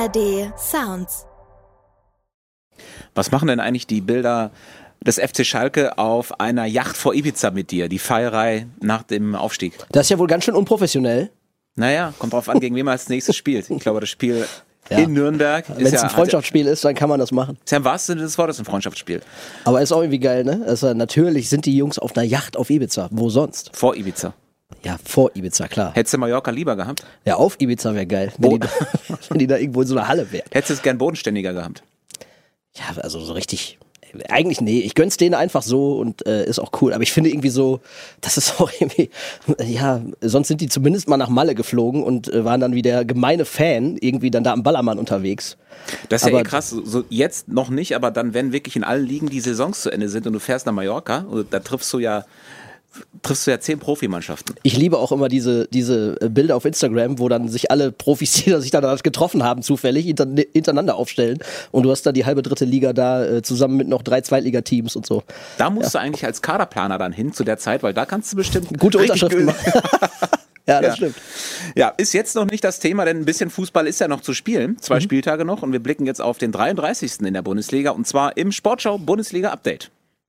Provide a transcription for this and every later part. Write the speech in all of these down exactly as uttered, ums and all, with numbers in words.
A R D Sounds. Was machen denn eigentlich die Bilder des F C Schalke auf einer Yacht vor Ibiza mit dir? Die Feierei nach dem Aufstieg. Das ist ja wohl ganz schön unprofessionell. Naja, kommt drauf an, gegen wen man als nächstes spielt. Ich glaube, das Spiel ja. in Nürnberg Wenn es ja, ein Freundschaftsspiel ist, dann kann man das machen. Ist ja im wahrsten Sinne des Wortes ein Freundschaftsspiel. Aber ist auch irgendwie geil, ne? Also natürlich sind die Jungs auf einer Yacht auf Ibiza. Wo sonst? Vor Ibiza. Ja, vor Ibiza, klar. Hättest du Mallorca lieber gehabt? Ja, auf Ibiza wäre geil, wenn die, da, wenn die da irgendwo in so einer Halle wären. Hättest du es gern bodenständiger gehabt? Ja, also so richtig... Eigentlich nee, ich gönn's denen einfach so und äh, ist auch cool. Aber ich finde irgendwie so, das ist auch irgendwie, ja, sonst sind die zumindest mal nach Malle geflogen und äh, waren dann wie der gemeine Fan irgendwie dann da am Ballermann unterwegs. Das ist aber, ja eh krass, so jetzt noch nicht, aber dann, wenn wirklich in allen Ligen die Saisons zu Ende sind und du fährst nach Mallorca, da triffst du ja triffst du ja zehn Profimannschaften. Ich liebe auch immer diese, diese Bilder auf Instagram, wo dann sich alle Profis, die sich dann getroffen haben, zufällig hintereinander aufstellen und du hast dann die halbe dritte Liga da äh, zusammen mit noch drei Zweitligateams und so. Da musst ja. du eigentlich als Kaderplaner dann hin zu der Zeit, weil da kannst du bestimmt gute Unterschriften machen. Ja, das ja. stimmt. Ja, ist jetzt noch nicht das Thema, denn ein bisschen Fußball ist ja noch zu spielen. Zwei mhm. Spieltage noch und wir blicken jetzt auf den dreiunddreißigsten in der Bundesliga und zwar im Sportschau Bundesliga Update.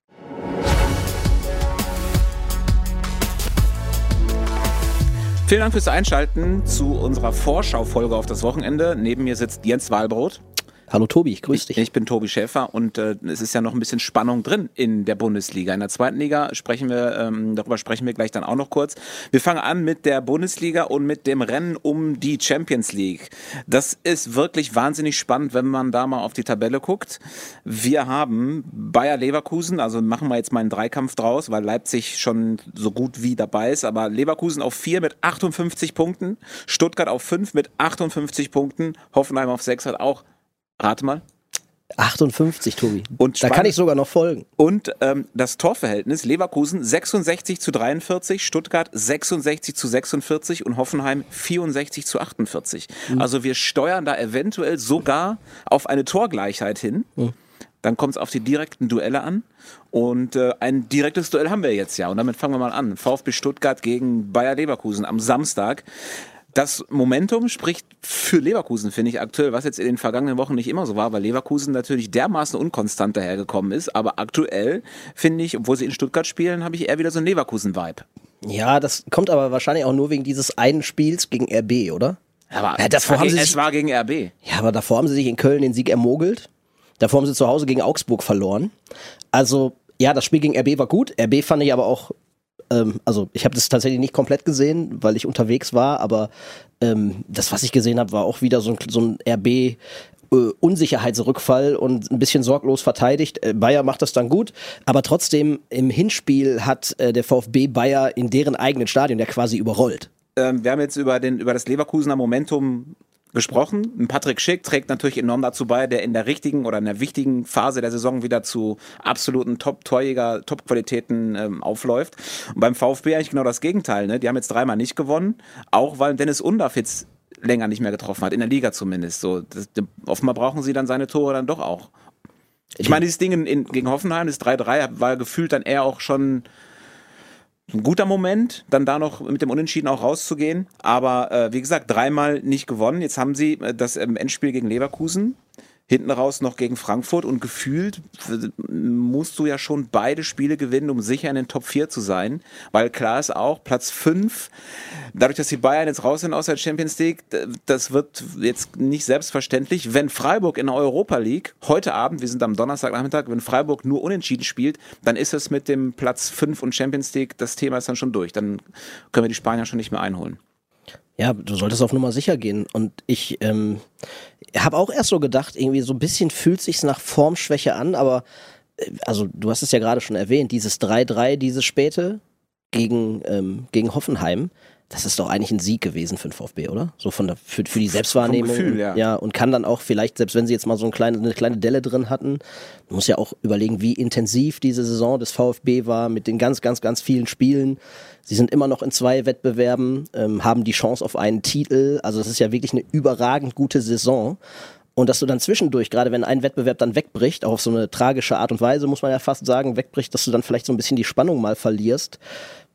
Vielen Dank fürs Einschalten zu unserer Vorschau-Folge auf das Wochenende. Neben mir sitzt Jens Wahlbrot. Hallo Tobi, ich grüße dich. Ich bin Tobi Schäfer und äh, es ist ja noch ein bisschen Spannung drin in der Bundesliga. In der zweiten Liga sprechen wir, ähm, darüber sprechen wir gleich dann auch noch kurz. Wir fangen an mit der Bundesliga und mit dem Rennen um die Champions League. Das ist wirklich wahnsinnig spannend, wenn man da mal auf die Tabelle guckt. Wir haben Bayer Leverkusen, also machen wir jetzt mal einen Dreikampf draus, weil Leipzig schon so gut wie dabei ist, aber Leverkusen auf vier mit achtundfünfzig Punkten, Stuttgart auf fünf mit achtundfünfzig Punkten, Hoffenheim auf sechs hat auch, rate mal. achtundfünfzig, Tobi. Und da kann ich sogar noch folgen. Und ähm, das Torverhältnis, Leverkusen sechsundsechzig zu dreiundvierzig, Stuttgart sechsundsechzig zu sechsundvierzig und Hoffenheim vierundsechzig zu achtundvierzig. Mhm. Also wir steuern da eventuell sogar auf eine Torgleichheit hin. Mhm. Dann kommt es auf die direkten Duelle an. Und äh, ein direktes Duell haben wir jetzt ja. Und damit fangen wir mal an. VfB Stuttgart gegen Bayer Leverkusen am Samstag. Das Momentum spricht für Leverkusen, finde ich, aktuell, was jetzt in den vergangenen Wochen nicht immer so war, weil Leverkusen natürlich dermaßen unkonstant dahergekommen ist. Aber aktuell, finde ich, obwohl sie in Stuttgart spielen, habe ich eher wieder so einen Leverkusen-Vibe. Ja, das kommt aber wahrscheinlich auch nur wegen dieses einen Spiels gegen R B, oder? Aber ja, davor es, war haben gegen, sie sich, es war gegen R B. Ja, aber davor haben sie sich in Köln den Sieg ermogelt. Davor haben sie zu Hause gegen Augsburg verloren. Also, ja, das Spiel gegen R B war gut. R B fand ich aber auch... Also ich habe das tatsächlich nicht komplett gesehen, weil ich unterwegs war, aber ähm, das, was ich gesehen habe, war auch wieder so ein, so ein R B äh, Unsicherheitsrückfall und ein bisschen sorglos verteidigt. Äh, Bayer macht das dann gut, aber trotzdem im Hinspiel hat äh, der VfB Bayer in deren eigenen Stadion ja quasi überrollt. Ähm, wir haben jetzt über, den, über das Leverkusener Momentum gesprochen. Patrick Schick trägt natürlich enorm dazu bei, der in der richtigen oder in der wichtigen Phase der Saison wieder zu absoluten Top-Torjäger, Top-Qualitäten ähm, aufläuft. Und beim VfB eigentlich genau das Gegenteil. Ne? Die haben jetzt dreimal nicht gewonnen, auch weil Dennis Undaff jetzt länger nicht mehr getroffen hat, in der Liga zumindest. So, das, offenbar brauchen sie dann seine Tore dann doch auch. Ich meine, dieses Ding in, in, gegen Hoffenheim, das drei drei, war gefühlt dann eher auch schon ein guter Moment, dann da noch mit dem Unentschieden auch rauszugehen. Aber äh, wie gesagt, dreimal nicht gewonnen. Jetzt haben sie äh, das ähm, Endspiel gegen Leverkusen, hinten raus noch gegen Frankfurt und gefühlt musst du ja schon beide Spiele gewinnen, um sicher in den Top vier zu sein. Weil klar ist auch, Platz fünf, dadurch, dass die Bayern jetzt raus sind aus der Champions League, das wird jetzt nicht selbstverständlich. Wenn Freiburg in der Europa League, heute Abend, wir sind am Donnerstagnachmittag, wenn Freiburg nur unentschieden spielt, dann ist es mit dem Platz fünf und Champions League, das Thema ist dann schon durch. Dann können wir die Spanier schon nicht mehr einholen. Ja, du solltest auf Nummer sicher gehen. Und ich ähm, habe auch erst so gedacht, irgendwie so ein bisschen fühlt sich's nach Formschwäche an, aber äh, also du hast es ja gerade schon erwähnt, dieses drei drei, dieses späte gegen, ähm, gegen Hoffenheim, das ist doch eigentlich ein Sieg gewesen für den VfB, oder? So von der, für, für die Selbstwahrnehmung. Vom Gefühl, ja. Ja, und kann dann auch vielleicht, selbst wenn sie jetzt mal so eine kleine, eine kleine Delle drin hatten, man muss ja auch überlegen, wie intensiv diese Saison des VfB war mit den ganz, ganz, ganz vielen Spielen. Sie sind immer noch in zwei Wettbewerben, ähm, haben die Chance auf einen Titel. Also es ist ja wirklich eine überragend gute Saison. Und dass du dann zwischendurch, gerade wenn ein Wettbewerb dann wegbricht, auch auf so eine tragische Art und Weise, muss man ja fast sagen, wegbricht, dass du dann vielleicht so ein bisschen die Spannung mal verlierst.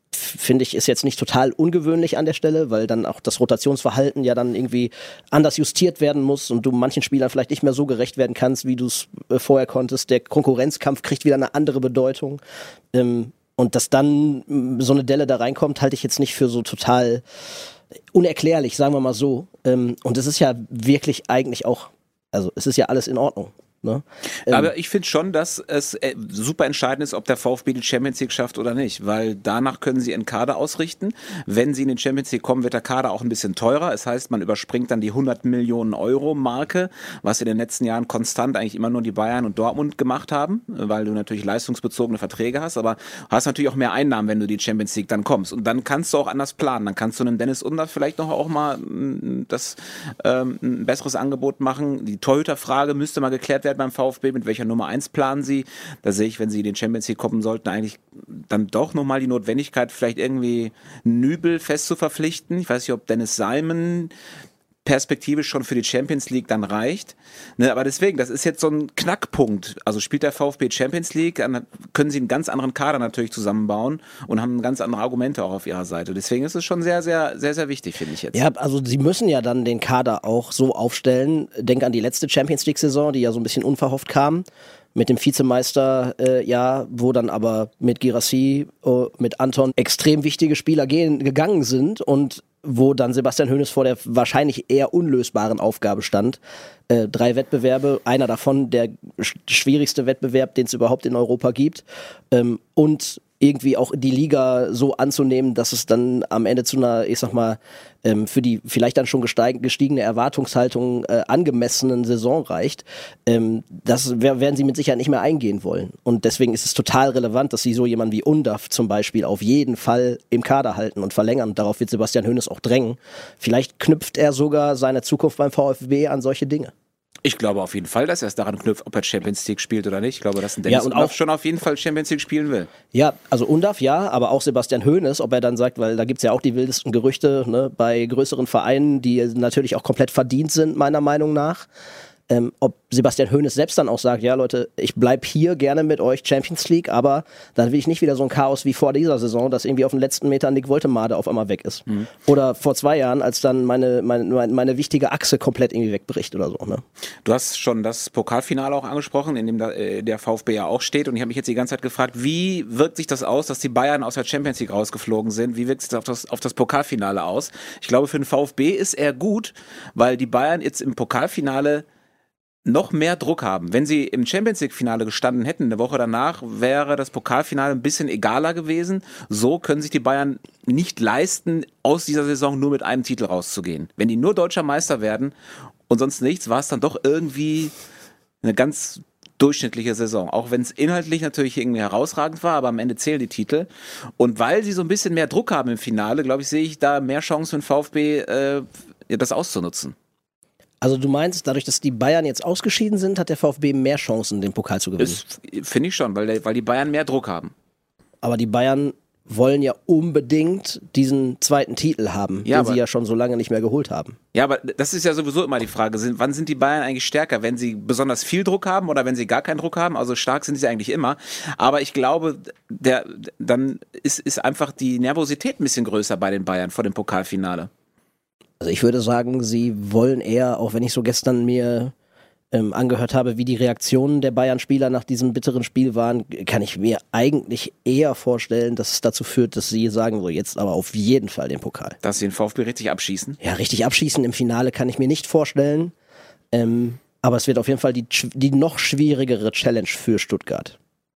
finde ich, ist jetzt nicht total ungewöhnlich an der Stelle, weil dann auch das Rotationsverhalten ja dann irgendwie anders justiert werden muss und du manchen Spielern vielleicht nicht mehr so gerecht werden kannst, wie du es äh, vorher konntest. Der Konkurrenzkampf kriegt wieder eine andere Bedeutung. Ähm, und dass dann mh, so eine Delle da reinkommt, halte ich jetzt nicht für so total unerklärlich, sagen wir mal so. Ähm, und es ist ja wirklich eigentlich auch, also es ist ja alles in Ordnung. Ne? Ähm, Aber ich finde schon, dass es äh, super entscheidend ist, ob der VfB die Champions League schafft oder nicht, weil danach können sie ihren Kader ausrichten. Wenn sie in den Champions League kommen, wird der Kader auch ein bisschen teurer. Das heißt, man überspringt dann die hundert Millionen Euro Marke, was in den letzten Jahren konstant eigentlich immer nur die Bayern und Dortmund gemacht haben, weil du natürlich leistungsbezogene Verträge hast, aber hast natürlich auch mehr Einnahmen, wenn du die Champions League dann kommst. Und dann kannst du auch anders planen. Dann kannst du einem Dennis Undaff vielleicht noch auch mal mh, das, ähm, ein besseres Angebot machen. Die Torhüterfrage müsste mal geklärt werden beim VfB, mit welcher Nummer eins planen sie. Da sehe ich, wenn sie in den Champions League kommen sollten, eigentlich dann doch nochmal die Notwendigkeit, vielleicht irgendwie Nübel fest zu verpflichten. Ich weiß nicht, ob Dennis Simon perspektivisch schon für die Champions League dann reicht. Ne, aber deswegen, das ist jetzt so ein Knackpunkt. Also spielt der VfB Champions League, dann können sie einen ganz anderen Kader natürlich zusammenbauen und haben ganz andere Argumente auch auf ihrer Seite. Deswegen ist es schon sehr, sehr, sehr, sehr wichtig, finde ich jetzt. Ja, also sie müssen ja dann den Kader auch so aufstellen. Denk an die letzte Champions League-Saison, die ja so ein bisschen unverhofft kam. Mit dem Vizemeister, äh, ja, wo dann aber mit Guirassy, äh, mit Anton extrem wichtige Spieler gehen, gegangen sind und wo dann Sebastian Hoeneß vor der wahrscheinlich eher unlösbaren Aufgabe stand. Äh, drei Wettbewerbe, einer davon der sch- schwierigste Wettbewerb, den es überhaupt in Europa gibt. Ähm, und irgendwie auch die Liga so anzunehmen, dass es dann am Ende zu einer, ich sag mal, ähm, für die vielleicht dann schon gesteig- gestiegene Erwartungshaltung äh, angemessenen Saison reicht. Ähm, das wer- werden sie mit Sicherheit nicht mehr eingehen wollen. Und deswegen ist es total relevant, dass sie so jemanden wie Undaff zum Beispiel auf jeden Fall im Kader halten und verlängern. Darauf wird Sebastian Hoeneß auch drängen. Vielleicht knüpft er sogar seine Zukunft beim VfB an solche Dinge. Ich glaube auf jeden Fall, dass er es daran knüpft, ob er Champions League spielt oder nicht. Ich glaube, dass ein Ja, Dennis und Undaff auch- schon auf jeden Fall Champions League spielen will. Ja, also Undaff ja, aber auch Sebastian Hoeneß, ob er dann sagt, weil da gibt's ja auch die wildesten Gerüchte, ne, bei größeren Vereinen, die natürlich auch komplett verdient sind, meiner Meinung nach. Ähm, ob Sebastian Hoeneß selbst dann auch sagt, ja Leute, ich bleib hier gerne mit euch Champions League, aber dann will ich nicht wieder so ein Chaos wie vor dieser Saison, dass irgendwie auf den letzten Meter Nick Woltemade auf einmal weg ist. Mhm. Oder vor zwei Jahren, als dann meine, meine, meine wichtige Achse komplett irgendwie wegbricht oder so. Ne? Du hast schon das Pokalfinale auch angesprochen, in dem da, äh, der VfB ja auch steht. Und ich habe mich jetzt die ganze Zeit gefragt, wie wirkt sich das aus, dass die Bayern aus der Champions League rausgeflogen sind? Wie wirkt sich das auf das, auf das Pokalfinale aus? Ich glaube, für den VfB ist er gut, weil die Bayern jetzt im Pokalfinale noch mehr Druck haben. Wenn sie im Champions League Finale gestanden hätten, eine Woche danach, wäre das Pokalfinale ein bisschen egaler gewesen. So können sich die Bayern nicht leisten, aus dieser Saison nur mit einem Titel rauszugehen. Wenn die nur deutscher Meister werden und sonst nichts, war es dann doch irgendwie eine ganz durchschnittliche Saison. Auch wenn es inhaltlich natürlich irgendwie herausragend war, aber am Ende zählen die Titel. Und weil sie so ein bisschen mehr Druck haben im Finale, glaube ich, sehe ich da mehr Chancen für den VfB, äh, das auszunutzen. Also du meinst, dadurch, dass die Bayern jetzt ausgeschieden sind, hat der VfB mehr Chancen, den Pokal zu gewinnen? Finde ich schon, weil, der, weil die Bayern mehr Druck haben. Aber die Bayern wollen ja unbedingt diesen zweiten Titel haben, Ja, den sie ja schon so lange nicht mehr geholt haben. Ja, aber das ist ja sowieso immer die Frage, sind, wann sind die Bayern eigentlich stärker? Wenn sie besonders viel Druck haben oder wenn sie gar keinen Druck haben? Also stark sind sie eigentlich immer. Aber ich glaube, der, dann ist, ist einfach die Nervosität ein bisschen größer bei den Bayern vor dem Pokalfinale. Also ich würde sagen, sie wollen eher, auch wenn ich so gestern mir ähm, angehört habe, wie die Reaktionen der Bayern-Spieler nach diesem bitteren Spiel waren, kann ich mir eigentlich eher vorstellen, dass es dazu führt, dass sie sagen, so jetzt aber auf jeden Fall den Pokal. Dass sie den VfB richtig abschießen? Ja, richtig abschießen im Finale kann ich mir nicht vorstellen. Ähm, aber es wird auf jeden Fall die, die noch schwierigere Challenge für Stuttgart.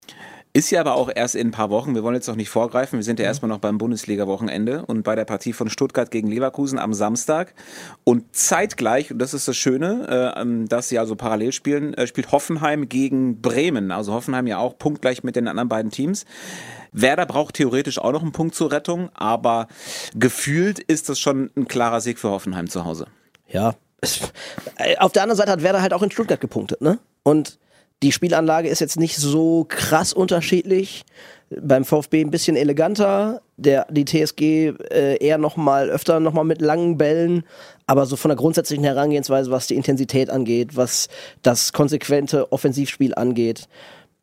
Ist ja aber auch erst in ein paar Wochen, wir wollen jetzt noch nicht vorgreifen, wir sind ja erstmal noch beim Bundesliga-Wochenende und bei der Partie von Stuttgart gegen Leverkusen am Samstag und zeitgleich, und das ist das Schöne, äh, dass sie also parallel spielen, äh, spielt Hoffenheim gegen Bremen, also Hoffenheim ja auch punktgleich mit den anderen beiden Teams. Werder braucht theoretisch auch noch einen Punkt zur Rettung, aber gefühlt ist das schon ein klarer Sieg für Hoffenheim zu Hause. Ja, es, auf der anderen Seite hat Werder halt auch in Stuttgart gepunktet, ne? Und die Spielanlage ist jetzt nicht so krass unterschiedlich. Beim VfB ein bisschen eleganter, der, die T S G äh, eher nochmal öfter nochmal mit langen Bällen, aber so von der grundsätzlichen Herangehensweise, was die Intensität angeht, was das konsequente Offensivspiel angeht,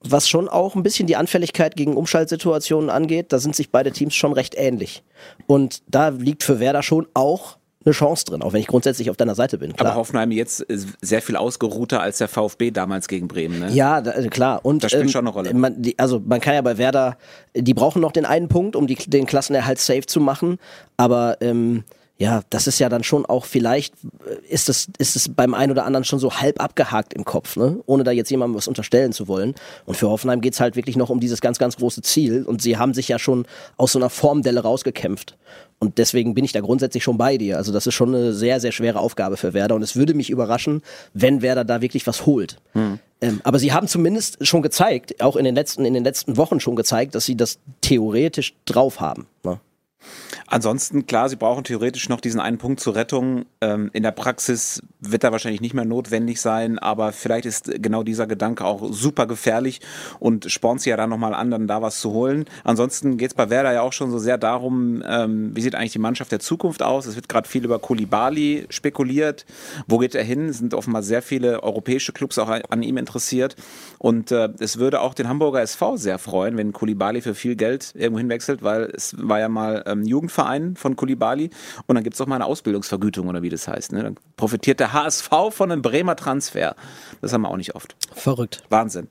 was schon auch ein bisschen die Anfälligkeit gegen Umschaltsituationen angeht, da sind sich beide Teams schon recht ähnlich. Und da liegt für Werder schon auch eine Chance drin, auch wenn ich grundsätzlich auf deiner Seite bin. Klar. Aber Hoffenheim jetzt sehr viel ausgeruhter als der VfB damals gegen Bremen, ne? Ja, da, klar. Und, das spielt ähm, schon eine Rolle. Man, die, also man kann ja bei Werder, die brauchen noch den einen Punkt, um die, den Klassenerhalt safe zu machen, aber ähm, ja, das ist ja dann schon auch, vielleicht ist es, ist es beim einen oder anderen schon so halb abgehakt im Kopf, ne? Ohne da jetzt jemandem was unterstellen zu wollen. Und für Hoffenheim geht's halt wirklich noch um dieses ganz, ganz große Ziel. Und sie haben sich ja schon aus so einer Formdelle rausgekämpft. Und deswegen bin ich da grundsätzlich schon bei dir. Also das ist schon eine sehr, sehr schwere Aufgabe für Werder. Und es würde mich überraschen, wenn Werder da wirklich was holt. Hm. Ähm, aber sie haben zumindest schon gezeigt, auch in den letzten, in den letzten Wochen schon gezeigt, dass sie das theoretisch drauf haben, ne? Ansonsten, klar, sie brauchen theoretisch noch diesen einen Punkt zur Rettung. Ähm, in der Praxis wird er wahrscheinlich nicht mehr notwendig sein, aber vielleicht ist genau dieser Gedanke auch super gefährlich und spornt sie ja dann nochmal an, dann da was zu holen. Ansonsten geht es bei Werder ja auch schon so sehr darum, ähm, wie sieht eigentlich die Mannschaft der Zukunft aus? Es wird gerade viel über Koulibaly spekuliert. Wo geht er hin? Es sind offenbar sehr viele europäische Clubs auch an ihm interessiert. Und äh, es würde auch den Hamburger S V sehr freuen, wenn Koulibaly für viel Geld irgendwo hinwechselt, weil es war ja mal ähm, Jugendverein von Koulibaly und dann gibt es auch mal eine Ausbildungsvergütung oder wie das heißt. Ne? Dann profitiert der H S V von einem Bremer Transfer. Das haben wir auch nicht oft. Verrückt. Wahnsinn.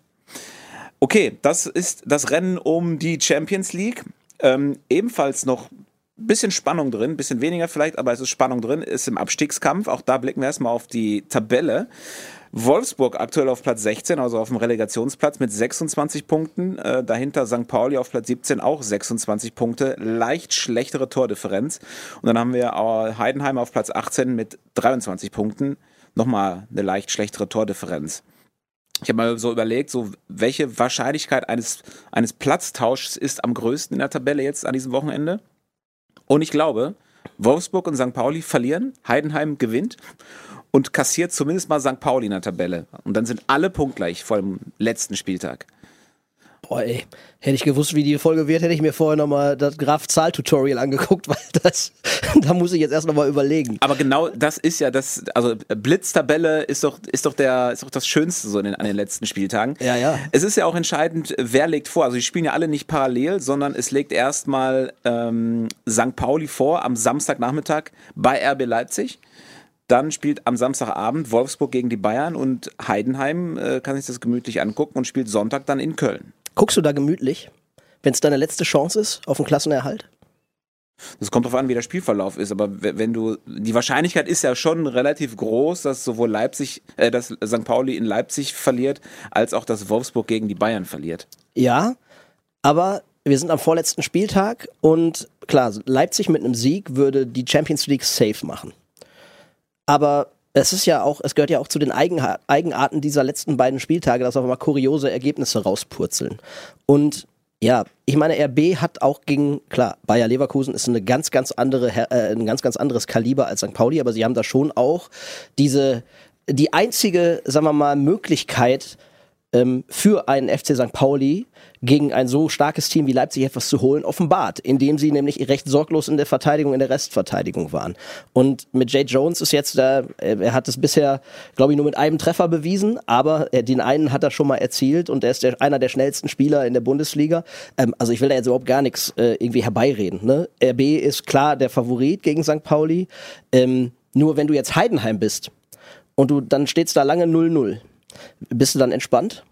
Okay, das ist das Rennen um die Champions League. Ähm, ebenfalls noch ein bisschen Spannung drin, ein bisschen weniger vielleicht, aber es ist Spannung drin, ist im Abstiegskampf. Auch da blicken wir erstmal auf die Tabelle. Wolfsburg aktuell auf Platz sechzehn, also auf dem Relegationsplatz mit sechsundzwanzig Punkten. Äh, dahinter Sankt Pauli auf Platz siebzehn, auch sechsundzwanzig Punkte. Leicht schlechtere Tordifferenz. Und dann haben wir äh, Heidenheim auf Platz achtzehn mit dreiundzwanzig Punkten. Nochmal eine leicht schlechtere Tordifferenz. Ich habe mal so überlegt, so welche Wahrscheinlichkeit eines, eines Platztauschs ist am größten in der Tabelle jetzt an diesem Wochenende. Und ich glaube, Wolfsburg und Sankt Pauli verlieren, Heidenheim gewinnt und kassiert zumindest mal Sankt Pauli in der Tabelle. Und dann sind alle punktgleich vor dem letzten Spieltag. Boah, ey, hätte ich gewusst, wie die Folge wird, hätte ich mir vorher nochmal das Graf-Zahl-Tutorial angeguckt, weil das, da muss ich jetzt erst nochmal überlegen. Aber genau das ist ja das, also Blitztabelle ist doch, ist doch der, ist doch das Schönste so in den, an den letzten Spieltagen. Ja, ja. Es ist ja auch entscheidend, wer legt vor. Also die spielen ja alle nicht parallel, sondern es legt erstmal ähm, Sankt Pauli vor am Samstagnachmittag bei R B Leipzig. Dann spielt am Samstagabend Wolfsburg gegen die Bayern und Heidenheim äh, kann sich das gemütlich angucken und spielt Sonntag dann in Köln. Guckst du da gemütlich, wenn es deine letzte Chance ist auf den Klassenerhalt? Das kommt drauf an, wie der Spielverlauf ist, aber wenn du, die Wahrscheinlichkeit ist ja schon relativ groß, dass sowohl Leipzig, äh, dass Sankt Pauli in Leipzig verliert, als auch, dass Wolfsburg gegen die Bayern verliert. Ja, aber wir sind am vorletzten Spieltag und klar, Leipzig mit einem Sieg würde die Champions League safe machen. Aber es ist ja auch, es gehört ja auch zu den Eigenarten dieser letzten beiden Spieltage, dass auch mal kuriose Ergebnisse rauspurzeln. Und ja, ich meine, R B hat auch gegen, klar, Bayer Leverkusen ist eine ganz, ganz andere, äh, ein ganz, ganz anderes Kaliber als Sankt Pauli, aber sie haben da schon auch diese, die einzige, sagen wir mal, Möglichkeit ähm, für einen F C Sankt Pauli gegen ein so starkes Team wie Leipzig etwas zu holen, offenbart, indem sie nämlich recht sorglos in der Verteidigung, in der Restverteidigung waren. Und mit Jay Jones ist jetzt, äh, er hat es bisher, glaube ich, nur mit einem Treffer bewiesen, aber äh, den einen hat er schon mal erzielt und er ist der, einer der schnellsten Spieler in der Bundesliga. Ähm, also ich will da jetzt überhaupt gar nichts äh, irgendwie herbeireden. Ne? R B ist klar der Favorit gegen Sankt Pauli. Ähm, nur wenn du jetzt Heidenheim bist und du dann steht's da lange null null, bist du dann entspannt?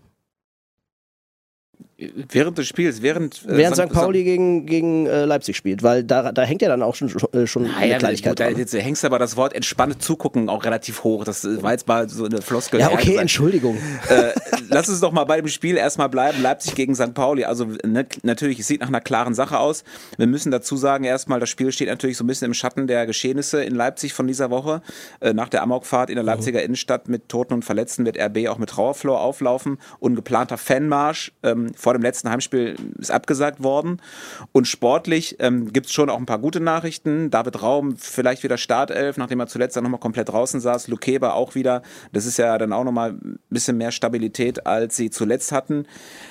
Während des Spiels, während äh, während Sankt Pauli gegen, gegen äh, Leipzig spielt, weil da, da hängt ja dann auch schon, äh, schon naja, eine Kleinigkeit da, dran. Jetzt hängst du aber das Wort entspannt zugucken auch relativ hoch. Das war jetzt mal so eine Floskel. Ja, okay, Entschuldigung. Äh, lass uns doch mal bei dem Spiel erstmal bleiben. Leipzig gegen Sankt Pauli. Also ne, natürlich, es sieht nach einer klaren Sache aus. Wir müssen dazu sagen, erstmal, das Spiel steht natürlich so ein bisschen im Schatten der Geschehnisse in Leipzig von dieser Woche. Äh, nach der Amokfahrt in der Leipziger mhm. Innenstadt mit Toten und Verletzten wird R B auch mit Trauerflor auflaufen. Ungeplanter Fanmarsch ähm, vor dem letzten Heimspiel ist abgesagt worden. Und sportlich ähm, gibt es schon auch ein paar gute Nachrichten. David Raum vielleicht wieder Startelf, nachdem er zuletzt dann nochmal komplett draußen saß. Lukeba auch wieder. Das ist ja dann auch nochmal ein bisschen mehr Stabilität, als sie zuletzt hatten.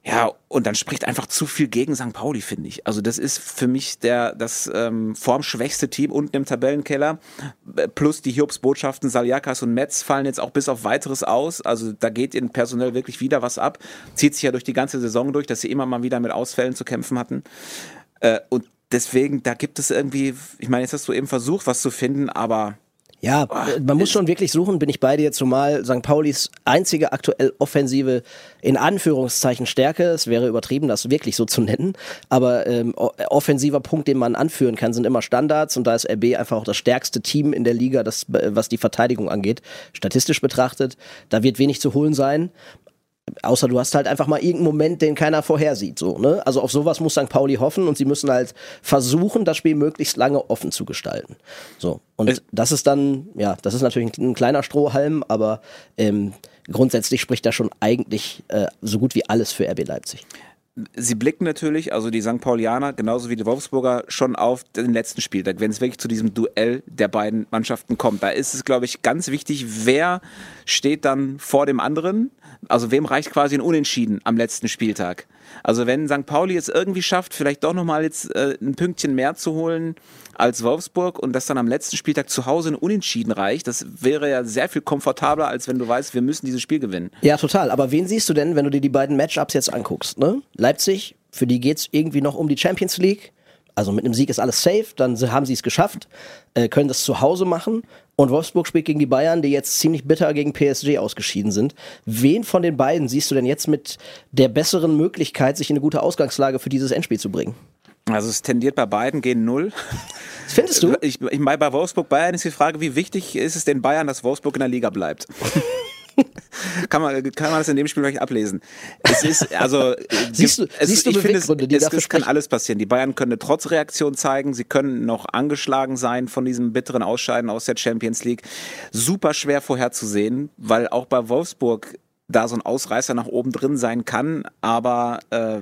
Ja, und dann spricht einfach zu viel gegen Sankt Pauli, finde ich. Also das ist für mich der das ähm, formschwächste Team unten im Tabellenkeller. Plus die Hiobsbotschaften Saliakas und Metz fallen jetzt auch bis auf Weiteres aus. Also da geht ihnen personell wirklich wieder was ab. Zieht sich ja durch die ganze Saison durch, dass sie immer mal wieder mit Ausfällen zu kämpfen hatten. Äh, und deswegen, da gibt es irgendwie, ich meine, jetzt hast du eben versucht, was zu finden, aber... Ja, man muss schon wirklich suchen, bin ich bei dir, zumal Sankt Paulis einzige aktuell offensive, in Anführungszeichen, Stärke, es wäre übertrieben, das wirklich so zu nennen, aber ähm, offensiver Punkt, den man anführen kann, sind immer Standards, und da ist R B einfach auch das stärkste Team in der Liga, das, was die Verteidigung angeht, statistisch betrachtet. Da wird wenig zu holen sein. Außer du hast halt einfach mal irgendeinen Moment, den keiner vorhersieht. So, ne? Also auf sowas muss Sankt Pauli hoffen, und sie müssen halt versuchen, das Spiel möglichst lange offen zu gestalten. So. Und es das ist dann, ja, das ist natürlich ein, ein kleiner Strohhalm, aber ähm, grundsätzlich spricht da schon eigentlich äh, so gut wie alles für R B Leipzig. Sie blicken natürlich, also die Sankt Paulianer, genauso wie die Wolfsburger, schon auf den letzten Spieltag, wenn es wirklich zu diesem Duell der beiden Mannschaften kommt. Da ist es, glaube ich, ganz wichtig, wer steht dann vor dem anderen. Also wem reicht quasi ein Unentschieden am letzten Spieltag? Also wenn Sankt Pauli es irgendwie schafft, vielleicht doch nochmal jetzt äh, ein Pünktchen mehr zu holen als Wolfsburg, und das dann am letzten Spieltag zu Hause ein Unentschieden reicht, das wäre ja sehr viel komfortabler, als wenn du weißt, wir müssen dieses Spiel gewinnen. Ja, total. Aber wen siehst du denn, wenn du dir die beiden Matchups jetzt anguckst? Ne? Leipzig, für die geht's irgendwie noch um die Champions League. Also mit einem Sieg ist alles safe, dann haben sie es geschafft, äh, können das zu Hause machen. Und Wolfsburg spielt gegen die Bayern, die jetzt ziemlich bitter gegen P S G ausgeschieden sind. Wen von den beiden siehst du denn jetzt mit der besseren Möglichkeit, sich in eine gute Ausgangslage für dieses Endspiel zu bringen? Also es tendiert bei beiden gegen null. Findest du? Ich, ich meine, bei Wolfsburg-Bayern ist die Frage, wie wichtig ist es den Bayern, dass Wolfsburg in der Liga bleibt? kann, man, kann man das in dem Spiel vielleicht ablesen? Es ist, also, siehst du, es, siehst du ich finde, es, die es, dafür es kann sprechen? alles passieren. Die Bayern können eine Trotzreaktion zeigen, sie können noch angeschlagen sein von diesem bitteren Ausscheiden aus der Champions League. Super schwer vorherzusehen, weil auch bei Wolfsburg da so ein Ausreißer nach oben drin sein kann, aber äh,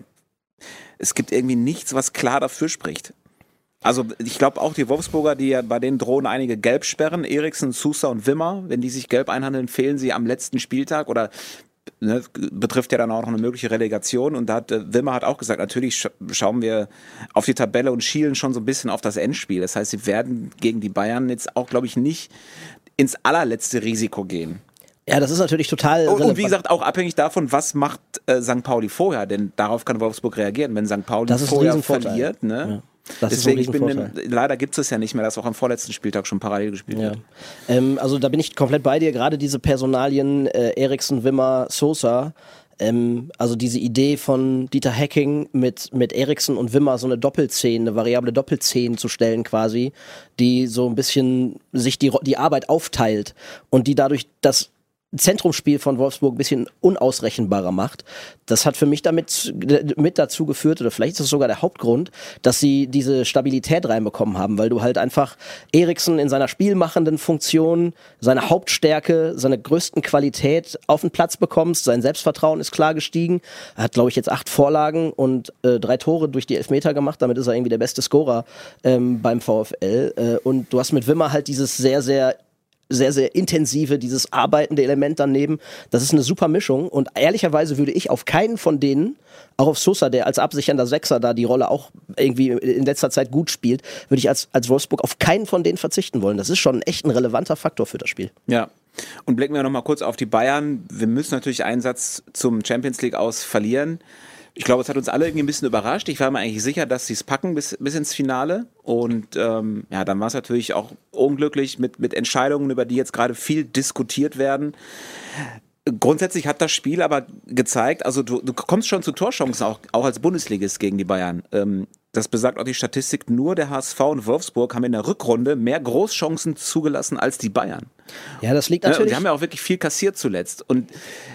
es gibt irgendwie nichts, was klar dafür spricht. Also ich glaube auch die Wolfsburger, die ja, bei denen drohen einige Gelbsperren, Eriksen, Sousa und Wimmer, wenn die sich gelb einhandeln, fehlen sie am letzten Spieltag, oder ne, betrifft ja dann auch noch eine mögliche Relegation, und da hat äh, Wimmer hat auch gesagt, natürlich sch- schauen wir auf die Tabelle und schielen schon so ein bisschen auf das Endspiel. Das heißt, sie werden gegen die Bayern jetzt auch, glaube ich, nicht ins allerletzte Risiko gehen. Ja, das ist natürlich total Und, und wie gesagt, auch abhängig davon, was macht äh, Sankt Pauli vorher, denn darauf kann Wolfsburg reagieren, wenn Sankt Pauli vorher verliert, ne? Ja. Das Deswegen, ist ich bin dem, leider gibt es ja nicht mehr, dass auch am vorletzten Spieltag schon parallel gespielt ja. wird. Ähm, also da bin ich komplett bei dir, gerade diese Personalien, äh, Eriksen, Wimmer, Sosa, ähm, also diese Idee von Dieter Hecking mit, mit Eriksen und Wimmer so eine Doppelzehn, eine variable Doppelzehn zu stellen quasi, die so ein bisschen sich die, die Arbeit aufteilt und die dadurch das Zentrumsspiel von Wolfsburg ein bisschen unausrechenbarer macht. Das hat für mich damit mit dazu geführt, oder vielleicht ist es sogar der Hauptgrund, dass sie diese Stabilität reinbekommen haben, weil du halt einfach Eriksen in seiner spielmachenden Funktion, seine Hauptstärke, seine größten Qualität auf den Platz bekommst. Sein Selbstvertrauen ist klar gestiegen. Er hat, glaube ich, jetzt acht Vorlagen und äh, drei Tore durch die Elfmeter gemacht. Damit ist er irgendwie der beste Scorer ähm, beim VfL. Äh, und du hast mit Wimmer halt dieses sehr, sehr sehr, sehr intensive, dieses arbeitende Element daneben. Das ist eine super Mischung, und ehrlicherweise würde ich auf keinen von denen, auch auf Sosa, der als absichernder Sechser da die Rolle auch irgendwie in letzter Zeit gut spielt, würde ich als, als Wolfsburg auf keinen von denen verzichten wollen. Das ist schon echt ein relevanter Faktor für das Spiel. Ja. Und blicken wir noch mal kurz auf die Bayern. Wir müssen natürlich einen Satz zum Champions League aus verlieren. Ich glaube, es hat uns alle irgendwie ein bisschen überrascht. Ich war mir eigentlich sicher, dass sie es packen bis, bis ins Finale. Und ähm, ja, dann war es natürlich auch unglücklich mit, mit Entscheidungen, über die jetzt gerade viel diskutiert werden. Grundsätzlich hat das Spiel aber gezeigt, also du, du kommst schon zu Torchancen, auch, auch als Bundesligist gegen die Bayern. Ähm, das besagt auch die Statistik, nur der H S V und Wolfsburg haben in der Rückrunde mehr Großchancen zugelassen als die Bayern. Ja, das liegt Ja, natürlich... und die haben ja auch wirklich viel kassiert zuletzt. Und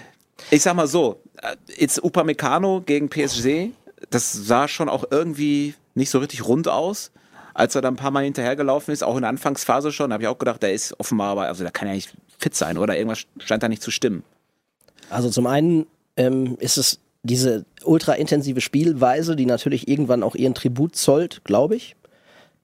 ich sag mal so, jetzt Upamecano gegen P S G, das sah schon auch irgendwie nicht so richtig rund aus, als er da ein paar Mal hinterhergelaufen ist, auch in der Anfangsphase schon, da habe ich auch gedacht, der ist offenbar, aber also der kann ja nicht fit sein, oder? Irgendwas scheint da nicht zu stimmen. Also zum einen ähm, ist es diese ultra intensive Spielweise, die natürlich irgendwann auch ihren Tribut zollt, glaube ich.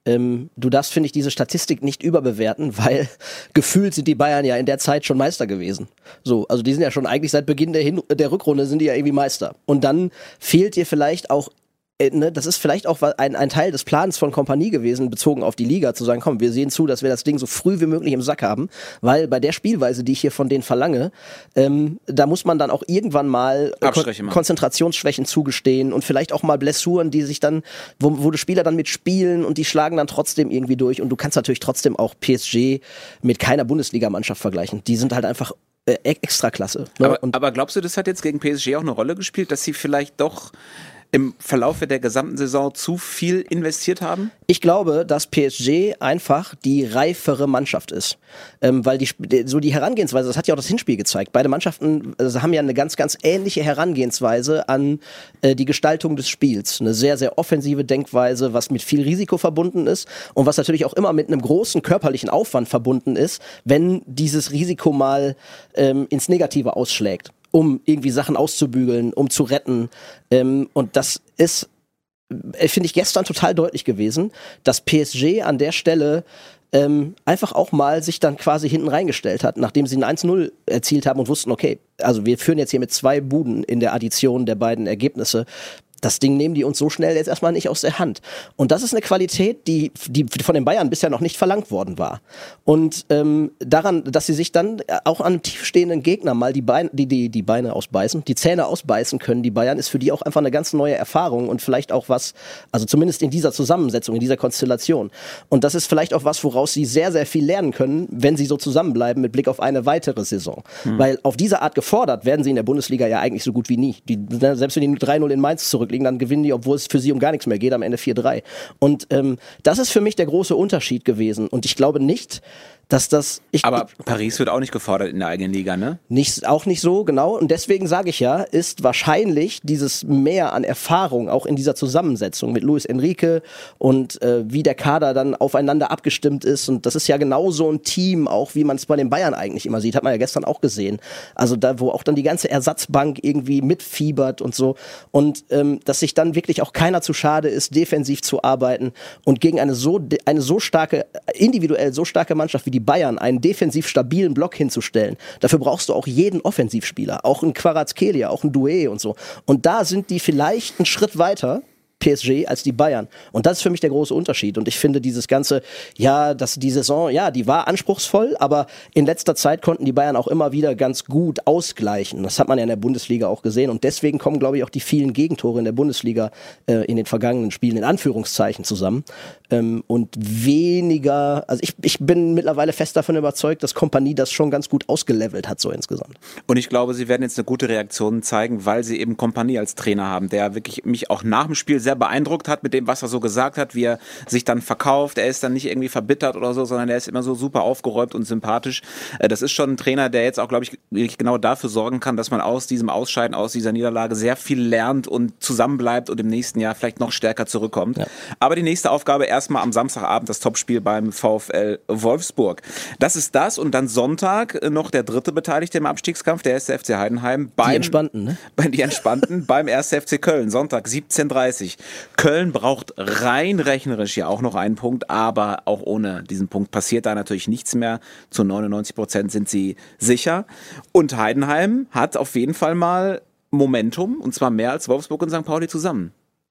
ähm, du darfst, finde ich, diese Statistik nicht überbewerten, weil gefühlt sind die Bayern ja in der Zeit schon Meister gewesen. So, also die sind ja schon eigentlich seit Beginn der, Hin- der Rückrunde sind die ja irgendwie Meister. Und dann fehlt dir vielleicht auch Äh, ne, das ist vielleicht auch ein, ein Teil des Plans von Kompanie gewesen, bezogen auf die Liga, zu sagen, komm, wir sehen zu, dass wir das Ding so früh wie möglich im Sack haben, weil bei der Spielweise, die ich hier von denen verlange, ähm, da muss man dann auch irgendwann mal Kon- Konzentrationsschwächen zugestehen und vielleicht auch mal Blessuren, die sich dann, wo, wo die Spieler dann mitspielen und die schlagen dann trotzdem irgendwie durch und du kannst natürlich trotzdem auch P S G mit keiner Bundesligamannschaft vergleichen. Die sind halt einfach äh, Extraklasse. Ne? Aber, und aber glaubst du, das hat jetzt gegen P S G auch eine Rolle gespielt, dass sie vielleicht doch im Verlauf der gesamten Saison zu viel investiert haben? Ich glaube, dass P S G einfach die reifere Mannschaft ist. Ähm, weil die, so die Herangehensweise, das hat ja auch das Hinspiel gezeigt. Beide Mannschaften also haben ja eine ganz, ganz ähnliche Herangehensweise an äh, die Gestaltung des Spiels. Eine sehr, sehr offensive Denkweise, was mit viel Risiko verbunden ist und was natürlich auch immer mit einem großen körperlichen Aufwand verbunden ist, wenn dieses Risiko mal ähm, ins Negative ausschlägt, um irgendwie Sachen auszubügeln, um zu retten. Ähm, und das ist, äh, finde ich, gestern total deutlich gewesen, dass P S G an der Stelle ähm, einfach auch mal sich dann quasi hinten reingestellt hat, nachdem sie ein eins null erzielt haben und wussten, okay, also wir führen jetzt hier mit zwei Buden in der Addition der beiden Ergebnisse. Das Ding nehmen die uns so schnell jetzt erstmal nicht aus der Hand. Und das ist eine Qualität, die, die von den Bayern bisher noch nicht verlangt worden war. Und ähm, daran, dass sie sich dann auch an einem tiefstehenden Gegner mal die Beine, die, die, die Beine ausbeißen, die Zähne ausbeißen können, die Bayern, ist für die auch einfach eine ganz neue Erfahrung und vielleicht auch was, also zumindest in dieser Zusammensetzung, in dieser Konstellation. Und das ist vielleicht auch was, woraus sie sehr, sehr viel lernen können, wenn sie so zusammenbleiben mit Blick auf eine weitere Saison. Hm. Weil auf diese Art gefordert werden sie in der Bundesliga ja eigentlich so gut wie nie. Die, selbst wenn die drei null in Mainz zurück liegen, dann gewinnen die, obwohl es für sie um gar nichts mehr geht, am Ende vier drei. Und ähm, das ist für mich der große Unterschied gewesen. Und ich glaube nicht, dass das... Ich, Aber Paris wird auch nicht gefordert in der eigenen Liga, ne? Nicht, auch nicht so, genau. Und deswegen sage ich ja, ist wahrscheinlich dieses Mehr an Erfahrung, auch in dieser Zusammensetzung mit Luis Enrique und äh, wie der Kader dann aufeinander abgestimmt ist. Und das ist ja genau so ein Team, auch wie man es bei den Bayern eigentlich immer sieht, hat man ja gestern auch gesehen. Also da, wo auch dann die ganze Ersatzbank irgendwie mitfiebert und so. Und ähm, dass sich dann wirklich auch keiner zu schade ist, defensiv zu arbeiten und gegen eine so, eine so starke, individuell so starke Mannschaft wie die Bayern einen defensiv stabilen Block hinzustellen. Dafür brauchst du auch jeden Offensivspieler, auch einen Kvaratskhelia, auch einen Doué und so. Und da sind die vielleicht einen Schritt weiter, P S G, als die Bayern. Und das ist für mich der große Unterschied. Und ich finde dieses ganze, ja, dass die Saison, ja, die war anspruchsvoll, aber in letzter Zeit konnten die Bayern auch immer wieder ganz gut ausgleichen. Das hat man ja in der Bundesliga auch gesehen. Und deswegen kommen, glaube ich, auch die vielen Gegentore in der Bundesliga äh, in den vergangenen Spielen in Anführungszeichen zusammen. Ähm, und weniger, also ich, ich bin mittlerweile fest davon überzeugt, dass Kompanie das schon ganz gut ausgelevelt hat, so insgesamt. Und ich glaube, sie werden jetzt eine gute Reaktion zeigen, weil sie eben Kompanie als Trainer haben, der wirklich mich auch nach dem Spiel sehr beeindruckt hat mit dem, was er so gesagt hat, wie er sich dann verkauft. Er ist dann nicht irgendwie verbittert oder so, sondern er ist immer so super aufgeräumt und sympathisch. Das ist schon ein Trainer, der jetzt auch, glaube ich, genau dafür sorgen kann, dass man aus diesem Ausscheiden, aus dieser Niederlage sehr viel lernt und zusammenbleibt und im nächsten Jahr vielleicht noch stärker zurückkommt. Ja. Aber die nächste Aufgabe erstmal am Samstagabend das Topspiel beim VfL Wolfsburg. Das ist das und dann Sonntag noch der dritte Beteiligte im Abstiegskampf, der erste F C Heidenheim. Beim, die Entspannten, ne? Bei die Entspannten beim ersten F C Köln, Sonntag siebzehn Uhr dreißig. Köln braucht rein rechnerisch ja auch noch einen Punkt, aber auch ohne diesen Punkt passiert da natürlich nichts mehr. Zu neunundneunzig Prozent sind sie sicher. Und Heidenheim hat auf jeden Fall mal Momentum, und zwar mehr als Wolfsburg und Sankt Pauli zusammen.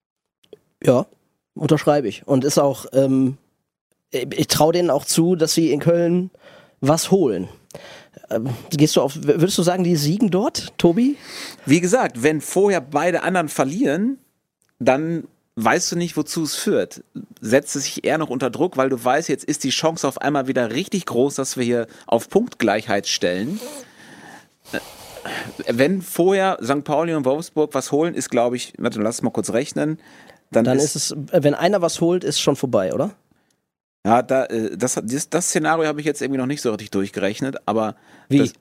Ja, unterschreibe ich. Und ist auch, ähm, ich traue denen auch zu, dass sie in Köln was holen. Ähm, gehst du auf, würdest du sagen, die siegen dort, Tobi? Wie gesagt, wenn vorher beide anderen verlieren, dann weißt du nicht, wozu es führt. Setzt es sich eher noch unter Druck, weil du weißt, jetzt ist die Chance auf einmal wieder richtig groß, dass wir hier auf Punktgleichheit stellen. Wenn vorher Sankt Pauli und Wolfsburg was holen, ist, glaube ich, warte, lass mal kurz rechnen. Dann, dann ist, ist es, wenn einer was holt, ist schon vorbei, oder? Ja, da, das, das, das Szenario habe ich jetzt irgendwie noch nicht so richtig durchgerechnet, aber... Wie? Das,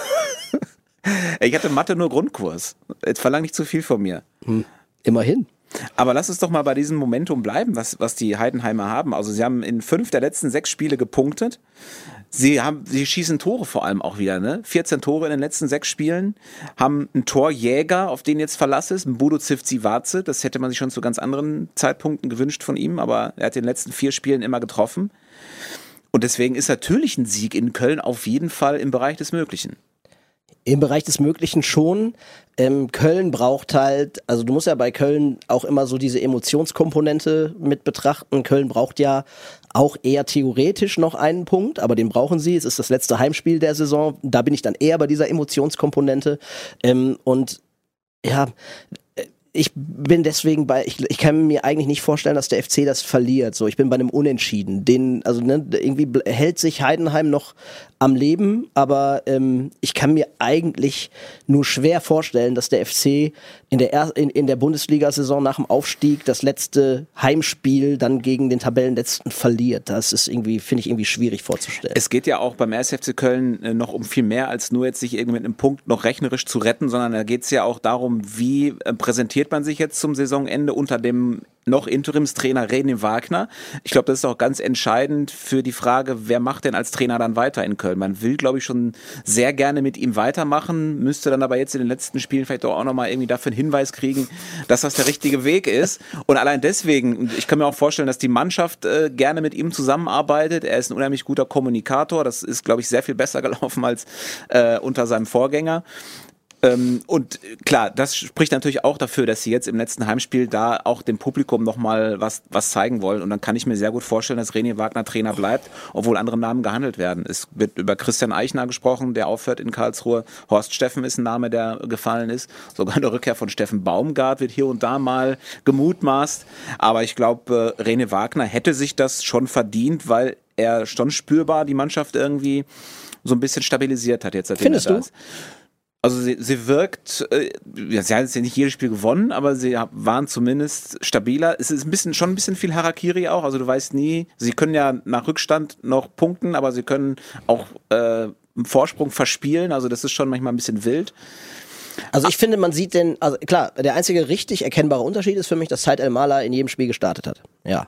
ich hatte Mathe nur Grundkurs. Jetzt verlang nicht zu viel von mir. Hm. Immerhin. Aber lass uns doch mal bei diesem Momentum bleiben, was, was die Heidenheimer haben. Also sie haben in fünf der letzten sechs Spiele gepunktet. Sie haben, sie schießen Tore vor allem auch wieder, ne? vierzehn Tore in den letzten sechs Spielen, haben einen Torjäger, auf den jetzt Verlass ist, ein Bodo Zivci-Warze. Das hätte man sich schon zu ganz anderen Zeitpunkten gewünscht von ihm, aber er hat in den letzten vier Spielen immer getroffen. Und deswegen ist natürlich ein Sieg in Köln auf jeden Fall im Bereich des Möglichen. Im Bereich des Möglichen schon. Ähm, Köln braucht halt, also du musst ja bei Köln auch immer so diese Emotionskomponente mit betrachten. Köln braucht ja auch eher theoretisch noch einen Punkt, aber den brauchen sie. Es ist das letzte Heimspiel der Saison. Da bin ich dann eher bei dieser Emotionskomponente. Ähm, und ja, ich bin deswegen bei, ich, ich kann mir eigentlich nicht vorstellen, dass der F C das verliert. So, ich bin bei einem Unentschieden. Den, also ne, irgendwie hält sich Heidenheim noch am Leben, aber ähm, ich kann mir eigentlich nur schwer vorstellen, dass der F C in der, er- in, in der Bundesliga-Saison nach dem Aufstieg das letzte Heimspiel dann gegen den Tabellenletzten verliert. Das ist irgendwie, finde ich irgendwie schwierig vorzustellen. Es geht ja auch beim ersten F C Köln äh, noch um viel mehr, als nur jetzt sich irgendwie mit einem Punkt noch rechnerisch zu retten, sondern da geht es ja auch darum, wie äh, präsentiert man sich jetzt zum Saisonende unter dem noch Interimstrainer René Wagner. Ich glaube, das ist auch ganz entscheidend für die Frage, wer macht denn als Trainer dann weiter in Köln? Man will, glaube ich, schon sehr gerne mit ihm weitermachen, müsste dann aber jetzt in den letzten Spielen vielleicht auch nochmal irgendwie dafür einen Hinweis kriegen, dass das der richtige Weg ist. Und allein deswegen, ich kann mir auch vorstellen, dass die Mannschaft äh, gerne mit ihm zusammenarbeitet. Er ist ein unheimlich guter Kommunikator. Das ist, glaube ich, sehr viel besser gelaufen als äh, unter seinem Vorgänger. Ähm, und klar, das spricht natürlich auch dafür, dass sie jetzt im letzten Heimspiel da auch dem Publikum nochmal was, was zeigen wollen. Und dann kann ich mir sehr gut vorstellen, dass René Wagner Trainer bleibt, obwohl andere Namen gehandelt werden. Es wird über Christian Eichner gesprochen, der aufhört in Karlsruhe. Horst Steffen ist ein Name, der gefallen ist. Sogar eine Rückkehr von Steffen Baumgart wird hier und da mal gemutmaßt. Aber ich glaube, René Wagner hätte sich das schon verdient, weil er schon spürbar die Mannschaft irgendwie so ein bisschen stabilisiert hat jetzt, seitdem Findest er da du? ist. Also sie, sie wirkt, äh, ja, sie hat jetzt ja nicht jedes Spiel gewonnen, aber sie waren zumindest stabiler. Es ist ein bisschen, schon ein bisschen viel Harakiri auch, also du weißt nie, sie können ja nach Rückstand noch punkten, aber sie können auch äh, einen Vorsprung verspielen, also das ist schon manchmal ein bisschen wild. Also ich finde, man sieht den, also klar, der einzige richtig erkennbare Unterschied ist für mich, dass Said El-Mala in jedem Spiel gestartet hat. Ja.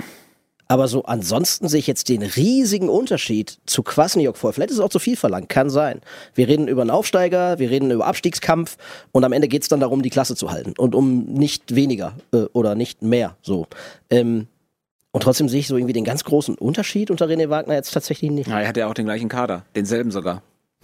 Aber so ansonsten sehe ich jetzt den riesigen Unterschied zu Kwasniok vor. Vielleicht ist es auch zu viel verlangt, kann sein. Wir reden über einen Aufsteiger, wir reden über Abstiegskampf und am Ende geht es dann darum, die Klasse zu halten und um nicht weniger äh, oder nicht mehr. So. Ähm, und trotzdem sehe ich so irgendwie den ganz großen Unterschied unter René Wagner jetzt tatsächlich nicht. Ja, er hat ja auch den gleichen Kader, denselben sogar.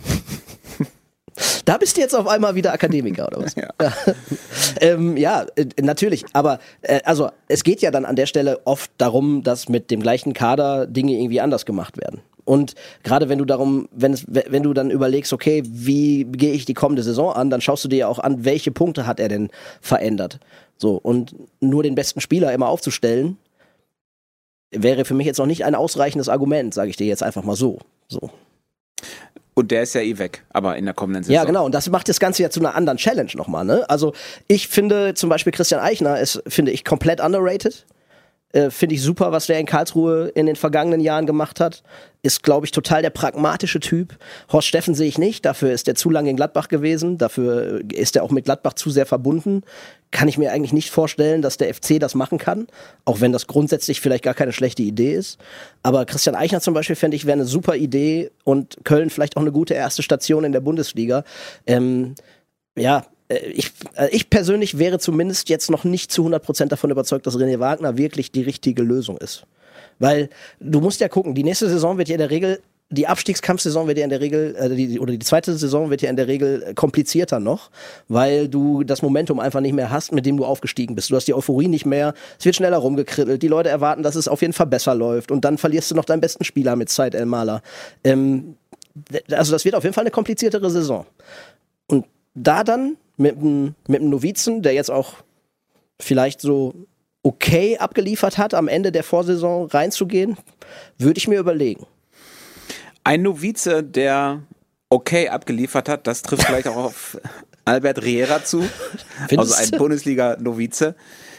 Da bist du jetzt auf einmal wieder Akademiker, oder was? Ja. ähm, ja, äh, natürlich. Aber äh, also es geht ja dann an der Stelle oft darum, dass mit dem gleichen Kader Dinge irgendwie anders gemacht werden. Und gerade wenn du darum, wenn es, wenn du dann überlegst, okay, wie gehe ich die kommende Saison an, dann schaust du dir ja auch an, welche Punkte hat er denn verändert. So, und nur den besten Spieler immer aufzustellen, wäre für mich jetzt noch nicht ein ausreichendes Argument, sage ich dir jetzt einfach mal so. So. Und der ist ja eh weg, aber in der kommenden Saison. Ja, genau. Und das macht das Ganze ja zu einer anderen Challenge nochmal, ne? Also ich finde zum Beispiel Christian Eichner ist, finde ich, komplett underrated. Äh, finde ich super, was der in Karlsruhe in den vergangenen Jahren gemacht hat. Ist, glaube ich, total der pragmatische Typ. Horst Steffen sehe ich nicht. Dafür ist er zu lange in Gladbach gewesen. Dafür ist er auch mit Gladbach zu sehr verbunden. Kann ich mir eigentlich nicht vorstellen, dass der F C das machen kann. Auch wenn das grundsätzlich vielleicht gar keine schlechte Idee ist. Aber Christian Eichner zum Beispiel, fände ich, wäre eine super Idee. Und Köln vielleicht auch eine gute erste Station in der Bundesliga. Ähm, ja, Ich, ich persönlich wäre zumindest jetzt noch nicht zu hundert Prozent davon überzeugt, dass René Wagner wirklich die richtige Lösung ist. Weil du musst ja gucken, die nächste Saison wird ja in der Regel, die Abstiegskampfsaison wird ja in der Regel, äh, die, oder die zweite Saison wird ja in der Regel komplizierter noch, weil du das Momentum einfach nicht mehr hast, mit dem du aufgestiegen bist. Du hast die Euphorie nicht mehr, es wird schneller rumgekrittelt, die Leute erwarten, dass es auf jeden Fall besser läuft und dann verlierst du noch deinen besten Spieler mit Said El-Mala. Ähm, also das wird auf jeden Fall eine kompliziertere Saison. Und da dann mit einem mit einem Novizen, der jetzt auch vielleicht so okay abgeliefert hat, am Ende der Vorsaison reinzugehen, würde ich mir überlegen. Ein Novize, der okay abgeliefert hat, das trifft vielleicht auch auf Albert Riera zu, Findest also ein du? Bundesliga-Novize.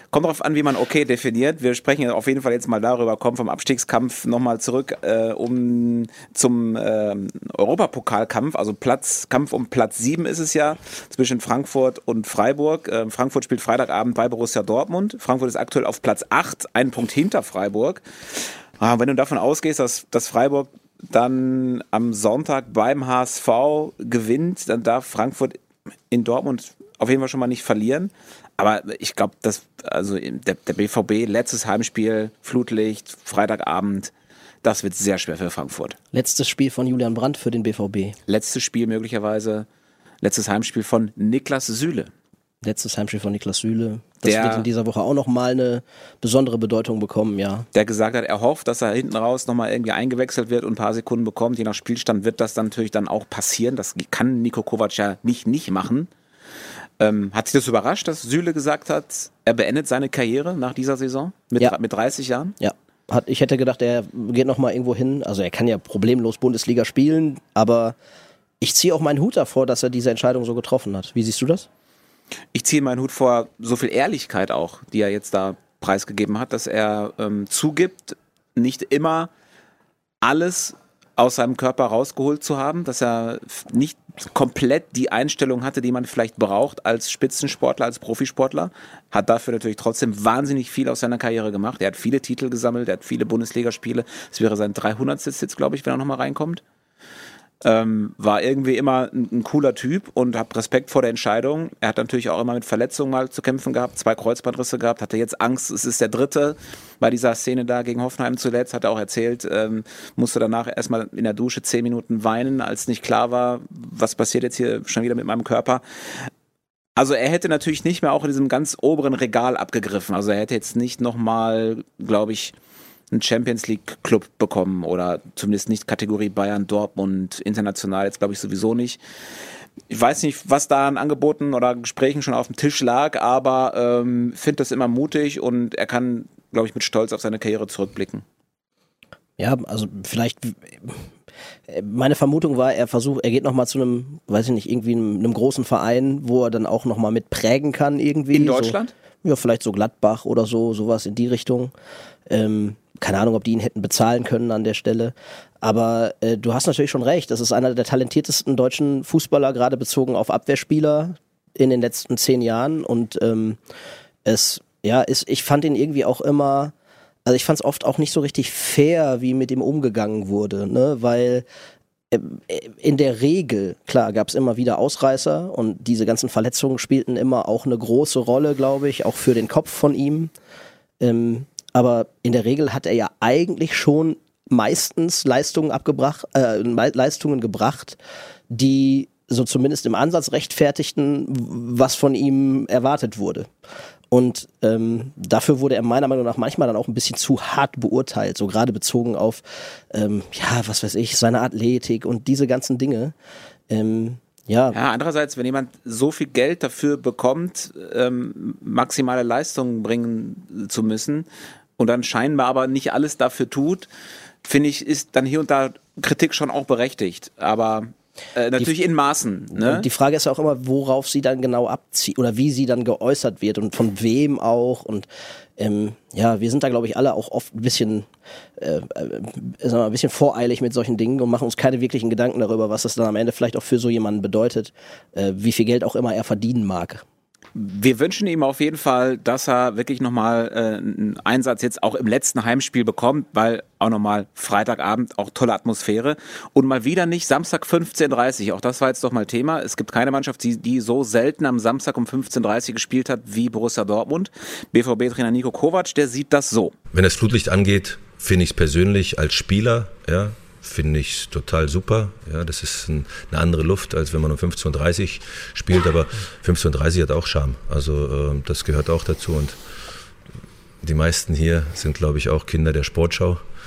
Kommt darauf an, wie man okay definiert. Wir sprechen auf jeden Fall jetzt mal darüber, kommen vom Abstiegskampf nochmal zurück äh, um zum äh, Europapokalkampf, also Platz, Kampf um Platz sieben ist es ja, zwischen Frankfurt und Freiburg. Äh, Frankfurt spielt Freitagabend bei Borussia Dortmund. Frankfurt ist aktuell auf Platz acht, einen Punkt hinter Freiburg. Ah, wenn du davon ausgehst, dass, dass Freiburg dann am Sonntag beim H S V gewinnt, dann darf Frankfurt in Dortmund auf jeden Fall schon mal nicht verlieren. Aber ich glaube, dass also der, der B V B, letztes Heimspiel, Flutlicht, Freitagabend, das wird sehr schwer für Frankfurt. Letztes Spiel von Julian Brandt für den B V B. Letztes Spiel möglicherweise, letztes Heimspiel von Niklas Süle. Letztes Heimspiel von Niklas Süle. Das der, wird in dieser Woche auch nochmal eine besondere Bedeutung bekommen, ja. Der gesagt hat, er hofft, dass er hinten raus nochmal irgendwie eingewechselt wird und ein paar Sekunden bekommt. Je nach Spielstand wird das dann natürlich dann auch passieren. Das kann Niko Kovac ja nicht nicht machen. Ähm, hat sich das überrascht, dass Süle gesagt hat, er beendet seine Karriere nach dieser Saison mit, ja. mit dreißig Jahren? Ja. Hat, ich hätte gedacht, er geht nochmal irgendwo hin. Also er kann ja problemlos Bundesliga spielen, aber ich ziehe auch meinen Hut davor, dass er diese Entscheidung so getroffen hat. Wie siehst du das? Ich ziehe meinen Hut vor so viel Ehrlichkeit auch, die er jetzt da preisgegeben hat, dass er ähm, zugibt, nicht immer alles aus seinem Körper rausgeholt zu haben, dass er nicht komplett die Einstellung hatte, die man vielleicht braucht als Spitzensportler, als Profisportler, hat dafür natürlich trotzdem wahnsinnig viel aus seiner Karriere gemacht. Er hat viele Titel gesammelt, er hat viele Bundesligaspiele, es wäre sein dreihundertstes jetzt, glaube ich, wenn er nochmal reinkommt. Ähm, war irgendwie immer ein, ein cooler Typ und habe Respekt vor der Entscheidung. Er hat natürlich auch immer mit Verletzungen mal zu kämpfen gehabt, zwei Kreuzbandrisse gehabt, hatte jetzt Angst, es ist der dritte. Bei dieser Szene da gegen Hoffenheim zuletzt, hat er auch erzählt, ähm, musste danach erstmal in der Dusche zehn Minuten weinen, als nicht klar war, was passiert jetzt hier schon wieder mit meinem Körper. Also er hätte natürlich nicht mehr auch in diesem ganz oberen Regal abgegriffen. Also er hätte jetzt nicht nochmal, glaube ich, einen Champions League Club bekommen oder zumindest nicht Kategorie Bayern, Dortmund, international jetzt glaube ich sowieso nicht. Ich weiß nicht, was da an Angeboten oder Gesprächen schon auf dem Tisch lag, aber ähm, finde das immer mutig und er kann, glaube ich, mit Stolz auf seine Karriere zurückblicken. Ja, also vielleicht, meine Vermutung war, er versucht, er geht nochmal zu einem, weiß ich nicht, irgendwie einem, einem großen Verein, wo er dann auch nochmal mit prägen kann irgendwie. In Deutschland? So, ja, vielleicht so Gladbach oder so, sowas in die Richtung. Ähm, keine Ahnung, ob die ihn hätten bezahlen können an der Stelle. Aber äh, du hast natürlich schon recht. Das ist einer der talentiertesten deutschen Fußballer, gerade bezogen auf Abwehrspieler in den letzten zehn Jahren. Und ähm, es, ja, ist, ich fand ihn irgendwie auch immer, also ich fand es oft auch nicht so richtig fair, wie mit ihm umgegangen wurde, ne? Weil äh, in der Regel, klar, gab es immer wieder Ausreißer und diese ganzen Verletzungen spielten immer auch eine große Rolle, glaube ich, auch für den Kopf von ihm. Ähm, Aber in der Regel hat er ja eigentlich schon meistens Leistungen abgebracht, äh, Leistungen gebracht, die so zumindest im Ansatz rechtfertigten, was von ihm erwartet wurde. Und ähm, dafür wurde er meiner Meinung nach manchmal dann auch ein bisschen zu hart beurteilt, so gerade bezogen auf, ähm, ja, was weiß ich, seine Athletik und diese ganzen Dinge. Ähm, ja. ja, andererseits, wenn jemand so viel Geld dafür bekommt, ähm, maximale Leistungen bringen zu müssen, und dann scheinbar aber nicht alles dafür tut, finde ich, ist dann hier und da Kritik schon auch berechtigt. Aber äh, natürlich die, in Maßen. Ne? Und die Frage ist auch immer, worauf sie dann genau abzieht oder wie sie dann geäußert wird und von wem auch. Und ähm, ja, wir sind da, glaube ich, alle auch oft ein bisschen, äh, äh, sagen wir, ein bisschen voreilig mit solchen Dingen und machen uns keine wirklichen Gedanken darüber, was das dann am Ende vielleicht auch für so jemanden bedeutet, äh, wie viel Geld auch immer er verdienen mag. Wir wünschen ihm auf jeden Fall, dass er wirklich nochmal äh, einen Einsatz jetzt auch im letzten Heimspiel bekommt, weil auch nochmal Freitagabend, auch tolle Atmosphäre und mal wieder nicht Samstag fünfzehn Uhr dreißig, auch das war jetzt doch mal Thema. Es gibt keine Mannschaft, die, die so selten am Samstag um fünfzehn Uhr dreißig gespielt hat wie Borussia Dortmund. B V B-Trainer Niko Kovac, der sieht das so. Wenn das Flutlicht angeht, finde ich es persönlich als Spieler, ja, finde ich total super. Ja, das ist ein, eine andere Luft, als wenn man um fünfzehn Uhr dreißig spielt, aber fünfzehn Uhr dreißig hat auch Charme. Also äh, das gehört auch dazu und die meisten hier sind, glaube ich, auch Kinder der Sportschau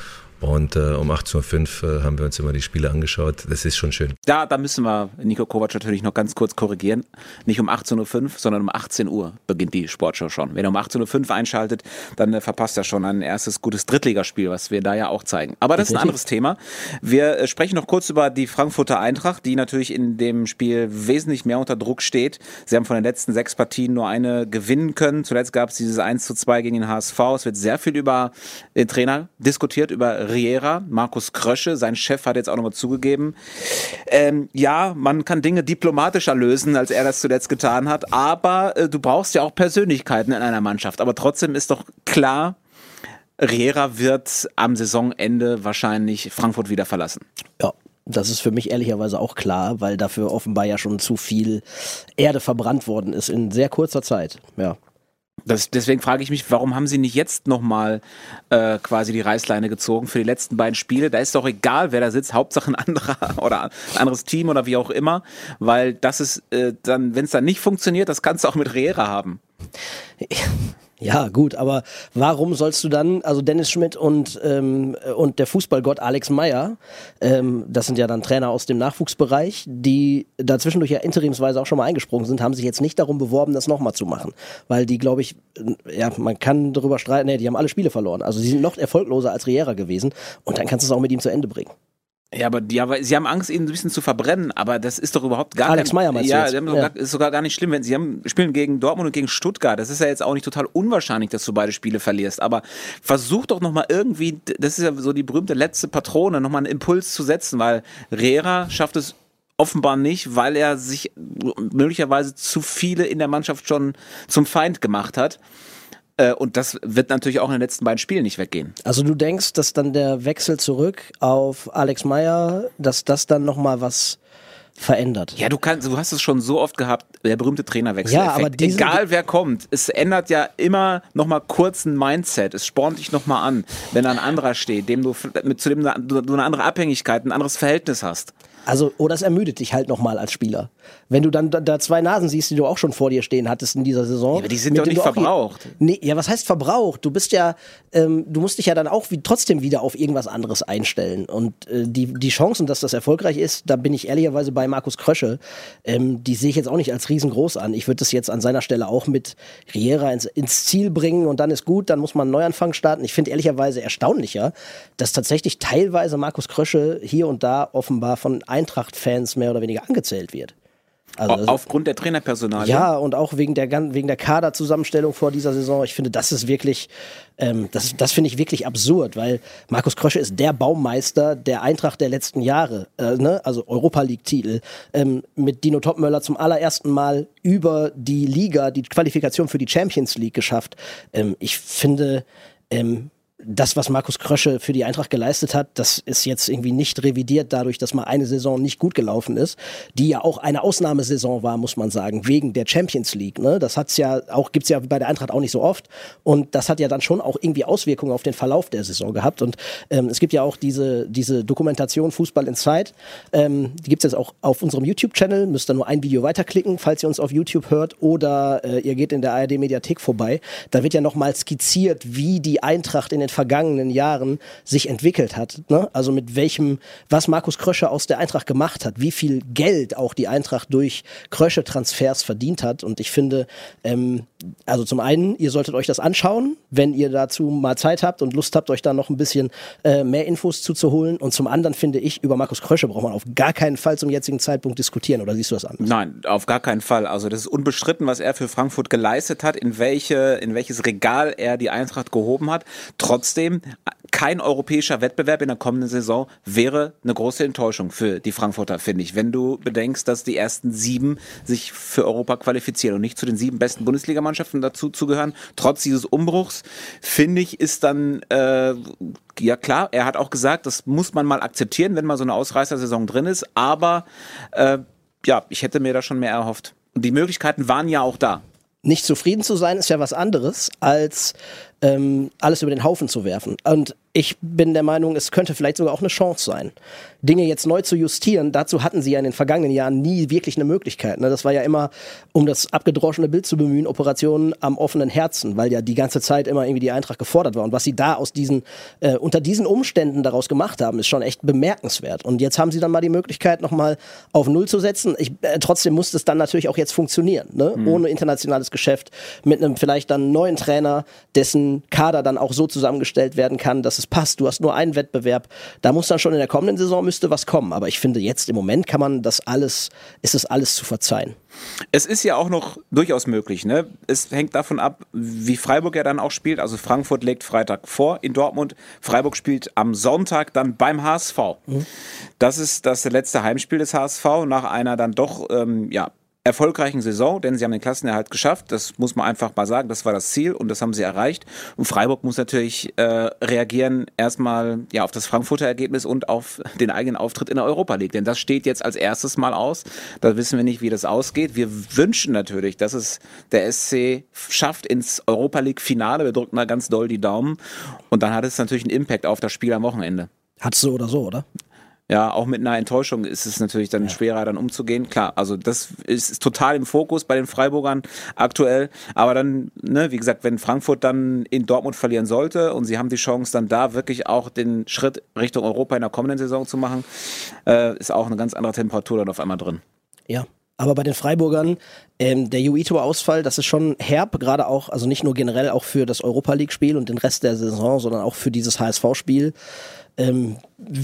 Und äh, um achtzehn Uhr fünf äh, haben wir uns immer die Spiele angeschaut. Das ist schon schön. Ja, da müssen wir Nico Kovac natürlich noch ganz kurz korrigieren. Nicht um achtzehn Uhr fünf, sondern um achtzehn Uhr beginnt die Sportschau schon. Wenn er um achtzehn Uhr fünf einschaltet, dann äh, verpasst er schon ein erstes gutes Drittligaspiel, was wir da ja auch zeigen. Aber das ist ein anderes Thema. Wir äh, sprechen noch kurz über die Frankfurter Eintracht, die natürlich in dem Spiel wesentlich mehr unter Druck steht. Sie haben von den letzten sechs Partien nur eine gewinnen können. Zuletzt gab es dieses eins zu zwei gegen den H S V. Es wird sehr viel über den Trainer diskutiert, über Riera. Markus Krösche, sein Chef, hat jetzt auch nochmal zugegeben. Ähm, ja, man kann Dinge diplomatischer lösen, als er das zuletzt getan hat, aber äh, du brauchst ja auch Persönlichkeiten in einer Mannschaft. Aber trotzdem ist doch klar, Riera wird am Saisonende wahrscheinlich Frankfurt wieder verlassen. Ja. Das ist für mich ehrlicherweise auch klar, weil dafür offenbar ja schon zu viel Erde verbrannt worden ist in sehr kurzer Zeit. Ja. Das, deswegen frage ich mich, warum haben sie nicht jetzt nochmal äh, quasi die Reißleine gezogen für die letzten beiden Spiele? Da ist doch egal, wer da sitzt, Hauptsache ein anderer oder ein anderes Team oder wie auch immer, weil das ist äh, dann, wenn es dann nicht funktioniert, das kannst du auch mit Riera haben. Ja, gut, aber warum sollst du dann, also Dennis Schmidt und, ähm, und der Fußballgott Alex Meyer, ähm, das sind ja dann Trainer aus dem Nachwuchsbereich, die dazwischendurch ja interimsweise auch schon mal eingesprungen sind, haben sich jetzt nicht darum beworben, das nochmal zu machen. Weil die, glaube ich, ja, man kann darüber streiten, nee, die haben alle Spiele verloren. Also sie sind noch erfolgloser als Riera gewesen und dann kannst du es auch mit ihm zu Ende bringen. Ja, aber die, aber sie haben Angst, ihn ein bisschen zu verbrennen, aber das ist doch überhaupt gar Alex kein... Meyer meinst du Ja, jetzt? die haben Ja. sogar, ist sogar gar nicht schlimm, wenn sie haben, spielen gegen Dortmund und gegen Stuttgart. Das ist ja jetzt auch nicht total unwahrscheinlich, dass du beide Spiele verlierst, aber versuch doch nochmal irgendwie, das ist ja so die berühmte letzte Patrone, nochmal einen Impuls zu setzen, weil Riera schafft es offenbar nicht, weil er sich möglicherweise zu viele in der Mannschaft schon zum Feind gemacht hat. Und das wird natürlich auch in den letzten beiden Spielen nicht weggehen. Also du denkst, dass dann der Wechsel zurück auf Alex Meyer, dass das dann nochmal was verändert? Ja, du kannst, du hast es schon so oft gehabt, der berühmte Trainerwechsel. Ja, aber diesen- egal wer kommt, es ändert ja immer nochmal kurz ein Mindset. Es spornt dich nochmal an, wenn da ein anderer steht, dem du, mit, zu dem du, du eine andere Abhängigkeit, ein anderes Verhältnis hast. Also, oder es ermüdet dich halt nochmal als Spieler. Wenn du dann da, da zwei Nasen siehst, die du auch schon vor dir stehen hattest in dieser Saison. Ja, aber die sind mit doch denen nicht du auch verbraucht. Je, nee, ja, was heißt verbraucht? Du bist ja, ähm, du musst dich ja dann auch wie, trotzdem wieder auf irgendwas anderes einstellen. Und äh, die, die Chancen, dass das erfolgreich ist, da bin ich ehrlicherweise bei Markus Krösche. Ähm, die sehe ich jetzt auch nicht als riesengroß an. Ich würde das jetzt an seiner Stelle auch mit Riera ins, ins Ziel bringen und dann ist gut, dann muss man einen Neuanfang starten. Ich finde ehrlicherweise erstaunlicher, dass tatsächlich teilweise Markus Krösche hier und da offenbar von Eintracht-Fans mehr oder weniger angezählt wird. Also, also, aufgrund der Trainerpersonalie? Ja, und auch wegen der, wegen der Kaderzusammenstellung vor dieser Saison. Ich finde, das ist wirklich, ähm, das, das finde ich wirklich absurd, weil Markus Krösche ist der Baumeister der Eintracht der letzten Jahre, äh, ne? Also Europa-League-Titel, ähm, mit Dino Topmöller zum allerersten Mal über die Liga, die Qualifikation für die Champions League geschafft. Ähm, ich finde, ähm, das, was Markus Krösche für die Eintracht geleistet hat, das ist jetzt irgendwie nicht revidiert dadurch, dass mal eine Saison nicht gut gelaufen ist, die ja auch eine Ausnahmesaison war, muss man sagen, wegen der Champions League. Ne? Das hat's ja auch, gibt's ja bei der Eintracht auch nicht so oft und das hat ja dann schon auch irgendwie Auswirkungen auf den Verlauf der Saison gehabt und ähm, es gibt ja auch diese, diese Dokumentation Fußball in Zeit, ähm, die gibt's jetzt auch auf unserem YouTube-Channel, müsst ihr nur ein Video weiterklicken, falls ihr uns auf YouTube hört oder äh, ihr geht in der A R D-Mediathek vorbei, da wird ja nochmal skizziert, wie die Eintracht in den vergangenen Jahren sich entwickelt hat. Ne? Also mit welchem, was Markus Krösche aus der Eintracht gemacht hat, wie viel Geld auch die Eintracht durch Krösche-Transfers verdient hat. Und ich finde, ähm, also zum einen, ihr solltet euch das anschauen, wenn ihr dazu mal Zeit habt und Lust habt, euch da noch ein bisschen äh, mehr Infos zuzuholen. Und zum anderen finde ich, über Markus Krösche braucht man auf gar keinen Fall zum jetzigen Zeitpunkt diskutieren. Oder siehst du das anders? Nein, auf gar keinen Fall. Also das ist unbestritten, was er für Frankfurt geleistet hat, in welche, in welches Regal er die Eintracht gehoben hat. Trotzdem, kein europäischer Wettbewerb in der kommenden Saison wäre eine große Enttäuschung für die Frankfurter, finde ich. Wenn du bedenkst, dass die ersten sieben sich für Europa qualifizieren und nicht zu den sieben besten Bundesligamannschaften dazu zugehören, trotz dieses Umbruchs, finde ich, ist dann, äh, ja klar, er hat auch gesagt, das muss man mal akzeptieren, wenn mal so eine Ausreißersaison drin ist, aber äh, ja, ich hätte mir da schon mehr erhofft. Und die Möglichkeiten waren ja auch da. Nicht zufrieden zu sein ist ja was anderes, als ähm, alles über den Haufen zu werfen. Und ich bin der Meinung, es könnte vielleicht sogar auch eine Chance sein, Dinge jetzt neu zu justieren. Dazu hatten sie ja in den vergangenen Jahren nie wirklich eine Möglichkeit. Ne? Das war ja immer, um das abgedroschene Bild zu bemühen, Operationen am offenen Herzen, weil ja die ganze Zeit immer irgendwie die Eintracht gefordert war. Und was sie da aus diesen, äh, unter diesen Umständen daraus gemacht haben, ist schon echt bemerkenswert. Und jetzt haben sie dann mal die Möglichkeit, nochmal auf Null zu setzen. Ich, äh, trotzdem muss es dann natürlich auch jetzt funktionieren. Ne? Mhm. Ohne internationales Geschäft, mit einem vielleicht dann neuen Trainer, dessen Kader dann auch so zusammengestellt werden kann, dass es passt. Du hast nur einen Wettbewerb. Da muss dann schon in der kommenden Saison müsste was kommen. Aber ich finde, jetzt im Moment kann man das alles, ist es alles zu verzeihen. Es ist ja auch noch durchaus möglich. Ne? Es hängt davon ab, wie Freiburg ja dann auch spielt. Also Frankfurt legt Freitag vor in Dortmund. Freiburg spielt am Sonntag dann beim H S V. Mhm. Das ist das letzte Heimspiel des H S V nach einer dann doch, ähm, ja, erfolgreichen Saison, denn sie haben den Klassenerhalt geschafft, das muss man einfach mal sagen, das war das Ziel und das haben sie erreicht. Und Freiburg muss natürlich äh, reagieren erstmal ja auf das Frankfurter Ergebnis und auf den eigenen Auftritt in der Europa League, denn das steht jetzt als erstes Mal aus. Da wissen wir nicht, wie das ausgeht. Wir wünschen natürlich, dass es der S C schafft ins Europa League Finale. Wir drücken da ganz doll die Daumen und dann hat es natürlich einen Impact auf das Spiel am Wochenende. Hat's so oder so, oder? Ja, auch mit einer Enttäuschung ist es natürlich dann ja. schwerer, dann umzugehen. Klar, also das ist, ist total im Fokus bei den Freiburgern aktuell. Aber dann, ne, wie gesagt, wenn Frankfurt dann in Dortmund verlieren sollte und sie haben die Chance, dann da wirklich auch den Schritt Richtung Europa in der kommenden Saison zu machen, äh, ist auch eine ganz andere Temperatur dann auf einmal drin. Ja. Aber bei den Freiburgern, ähm, der Joito-Ausfall, das ist schon herb, gerade auch, also nicht nur generell auch für das Europa-League-Spiel und den Rest der Saison, sondern auch für dieses H S V-Spiel. Ähm,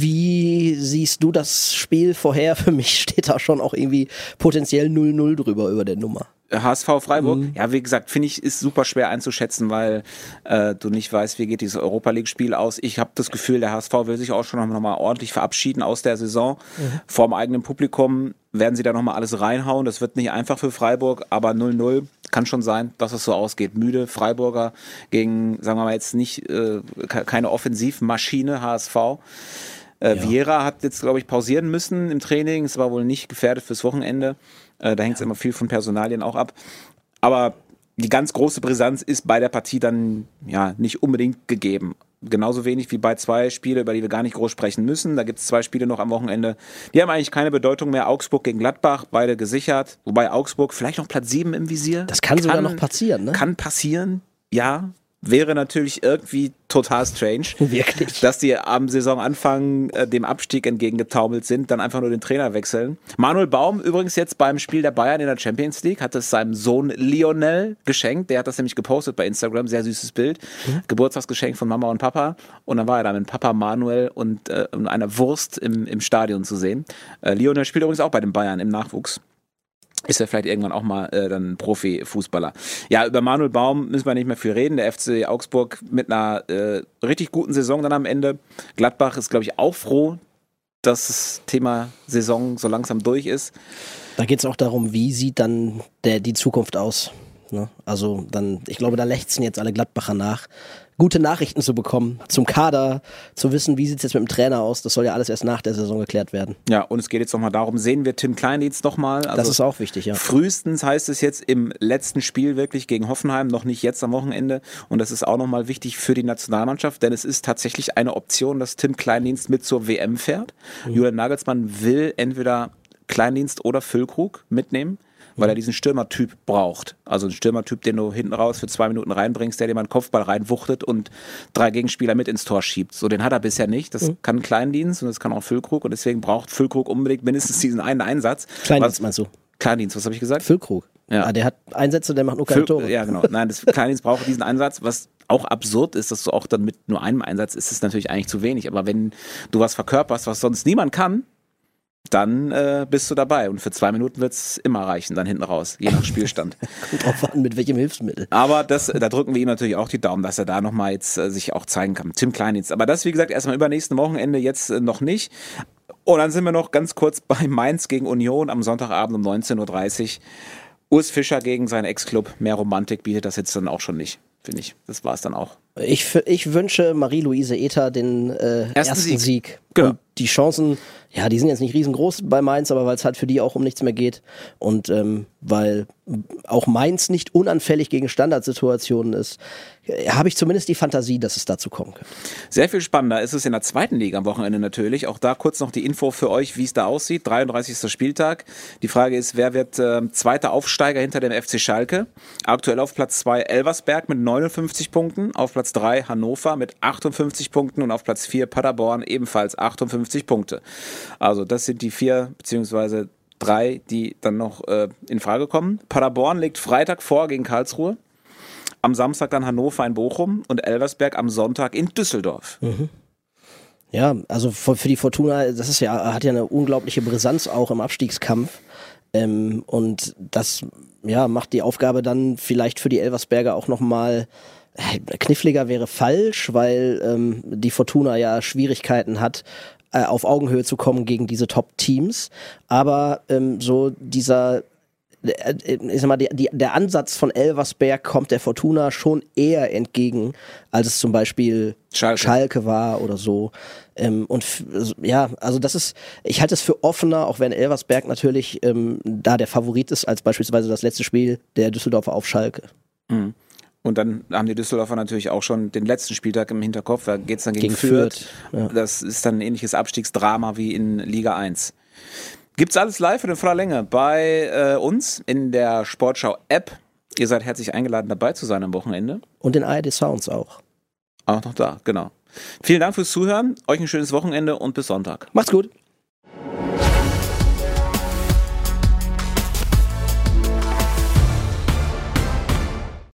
wie siehst du das Spiel vorher? Für mich steht da schon auch irgendwie potenziell null null drüber über der Nummer. H S V Freiburg, Mhm. ja, wie gesagt, finde ich, ist super schwer einzuschätzen, weil äh, du nicht weißt, wie geht dieses Europa-League-Spiel aus. Ich habe das Gefühl, der H S V will sich auch schon noch mal ordentlich verabschieden aus der Saison. Mhm. Vor dem eigenen Publikum werden sie da noch mal alles reinhauen. Das wird nicht einfach für Freiburg, aber null null kann schon sein, dass es so ausgeht. Müde Freiburger gegen, sagen wir mal jetzt nicht, äh, keine Offensivmaschine H S V. Äh, ja. Vieira hat jetzt, glaube ich, pausieren müssen im Training. Es war wohl nicht gefährdet fürs Wochenende. Äh, da hängt es ja. immer viel von Personalien auch ab. Aber die ganz große Brisanz ist bei der Partie dann ja nicht unbedingt gegeben. Genauso wenig wie bei zwei Spielen, über die wir gar nicht groß sprechen müssen. Da gibt es zwei Spiele noch am Wochenende. Die haben eigentlich keine Bedeutung mehr. Augsburg gegen Gladbach, beide gesichert. Wobei Augsburg vielleicht noch Platz sieben im Visier. Das kann, kann sogar noch passieren, ne? Kann passieren, ja. Wäre natürlich irgendwie total strange, wirklich, dass die am Saisonanfang äh, dem Abstieg entgegengetaumelt sind, dann einfach nur den Trainer wechseln. Manuel Baum übrigens jetzt beim Spiel der Bayern in der Champions League hat es seinem Sohn Lionel geschenkt. Der hat das nämlich gepostet bei Instagram, sehr süßes Bild. Mhm. Geburtstagsgeschenk von Mama und Papa. Und dann war er da mit Papa Manuel und äh, einer Wurst im, im Stadion zu sehen. Äh, Lionel spielt übrigens auch bei den Bayern im Nachwuchs. Ist ja vielleicht irgendwann auch mal äh, dann Profi-Fußballer. Ja, über Manuel Baum müssen wir nicht mehr viel reden. Der F C Augsburg mit einer äh, richtig guten Saison dann am Ende. Gladbach ist, glaube ich, auch froh, dass das Thema Saison so langsam durch ist. Da geht es auch darum, wie sieht dann der, die Zukunft aus. Ne? Also dann, ich glaube, da lechzen jetzt alle Gladbacher nach, gute Nachrichten zu bekommen, zum Kader, zu wissen, wie sieht es jetzt mit dem Trainer aus. Das soll ja alles erst nach der Saison geklärt werden. Ja, und es geht jetzt nochmal darum, sehen wir Tim Kleindienst nochmal? Also das ist auch wichtig, ja. Frühestens heißt es jetzt im letzten Spiel wirklich gegen Hoffenheim, noch nicht jetzt am Wochenende. Und das ist auch nochmal wichtig für die Nationalmannschaft, denn es ist tatsächlich eine Option, dass Tim Kleindienst mit zur W M fährt. Mhm. Julian Nagelsmann will entweder Kleindienst oder Füllkrug mitnehmen, weil er diesen Stürmertyp braucht. Also einen Stürmertyp, den du hinten raus für zwei Minuten reinbringst, der dir mal einen Kopfball reinwuchtet und drei Gegenspieler mit ins Tor schiebt. So, den hat er bisher nicht. Das mhm. kann Kleindienst und das kann auch Füllkrug und deswegen braucht Füllkrug unbedingt mindestens diesen einen Einsatz. Kleindienst was, meinst du? Kleindienst, was habe ich gesagt? Füllkrug. Ja. Ah, der hat Einsätze, der macht nur keine Füll, Tore. Ja, genau. Nein, das Kleindienst braucht diesen Einsatz, was auch absurd ist, dass du auch dann mit nur einem Einsatz ist es natürlich eigentlich zu wenig. Aber wenn du was verkörperst, was sonst niemand kann, dann äh, bist du dabei. Und für zwei Minuten wird es immer reichen, dann hinten raus, je nach Spielstand. Kommt drauf an, mit welchem Hilfsmittel. Aber das, da drücken wir ihm natürlich auch die Daumen, dass er da nochmal jetzt äh, sich auch zeigen kann. Tim Kleindienst. Aber das, wie gesagt, erstmal übernächsten Wochenende, jetzt äh, noch nicht. Und dann sind wir noch ganz kurz bei Mainz gegen Union am Sonntagabend um neunzehn Uhr dreißig. Urs Fischer gegen seinen Ex-Club. Mehr Romantik bietet das jetzt dann auch schon nicht, finde ich. Das war es dann auch. Ich, ich wünsche Marie-Louise Ether den äh, ersten, ersten Sieg. Sieg. Genau. Und die Chancen, ja, die sind jetzt nicht riesengroß bei Mainz, aber weil es halt für die auch um nichts mehr geht. Und ähm, weil auch Mainz nicht unanfällig gegen Standardsituationen ist, habe ich zumindest die Fantasie, dass es dazu kommen könnte. Sehr viel spannender ist es in der zweiten Liga am Wochenende natürlich. Auch da kurz noch die Info für euch, wie es da aussieht. dreiunddreißigster Spieltag. Die Frage ist, wer wird äh, zweiter Aufsteiger hinter dem F C Schalke? Aktuell auf Platz zwei Elversberg mit neunundfünfzig Punkten, auf Platz drei Hannover mit achtundfünfzig Punkten und auf Platz vier Paderborn ebenfalls achtundfünfzig Punkte. Also das sind die vier beziehungsweise drei, die dann noch äh, in Frage kommen. Paderborn legt Freitag vor gegen Karlsruhe. Am Samstag dann Hannover in Bochum und Elversberg am Sonntag in Düsseldorf. Mhm. Ja, also für die Fortuna, das ist ja, hat ja eine unglaubliche Brisanz auch im Abstiegskampf. Ähm, und das ja, macht die Aufgabe dann vielleicht für die Elversberger auch nochmal kniffliger wäre falsch, weil ähm, die Fortuna ja Schwierigkeiten hat, äh, auf Augenhöhe zu kommen gegen diese Top-Teams. Aber ähm, so dieser ich sag mal, die, die, der Ansatz von Elversberg kommt der Fortuna schon eher entgegen, als es zum Beispiel Schalke, Schalke war oder so. Ähm, und f- ja, also das ist, ich halte es für offener, auch wenn Elversberg natürlich ähm, da der Favorit ist, als beispielsweise das letzte Spiel der Düsseldorfer auf Schalke. Mhm. Und dann haben die Düsseldorfer natürlich auch schon den letzten Spieltag im Hinterkopf, da geht es dann gegen, gegen Fürth. Fürth ja. Das ist dann ein ähnliches Abstiegsdrama wie in Liga eins. Gibt's alles live und in voller Länge bei äh, uns in der Sportschau-App. Ihr seid herzlich eingeladen, dabei zu sein am Wochenende. Und in A R D Sounds auch. Auch noch da, genau. Vielen Dank fürs Zuhören, euch ein schönes Wochenende und bis Sonntag. Macht's gut.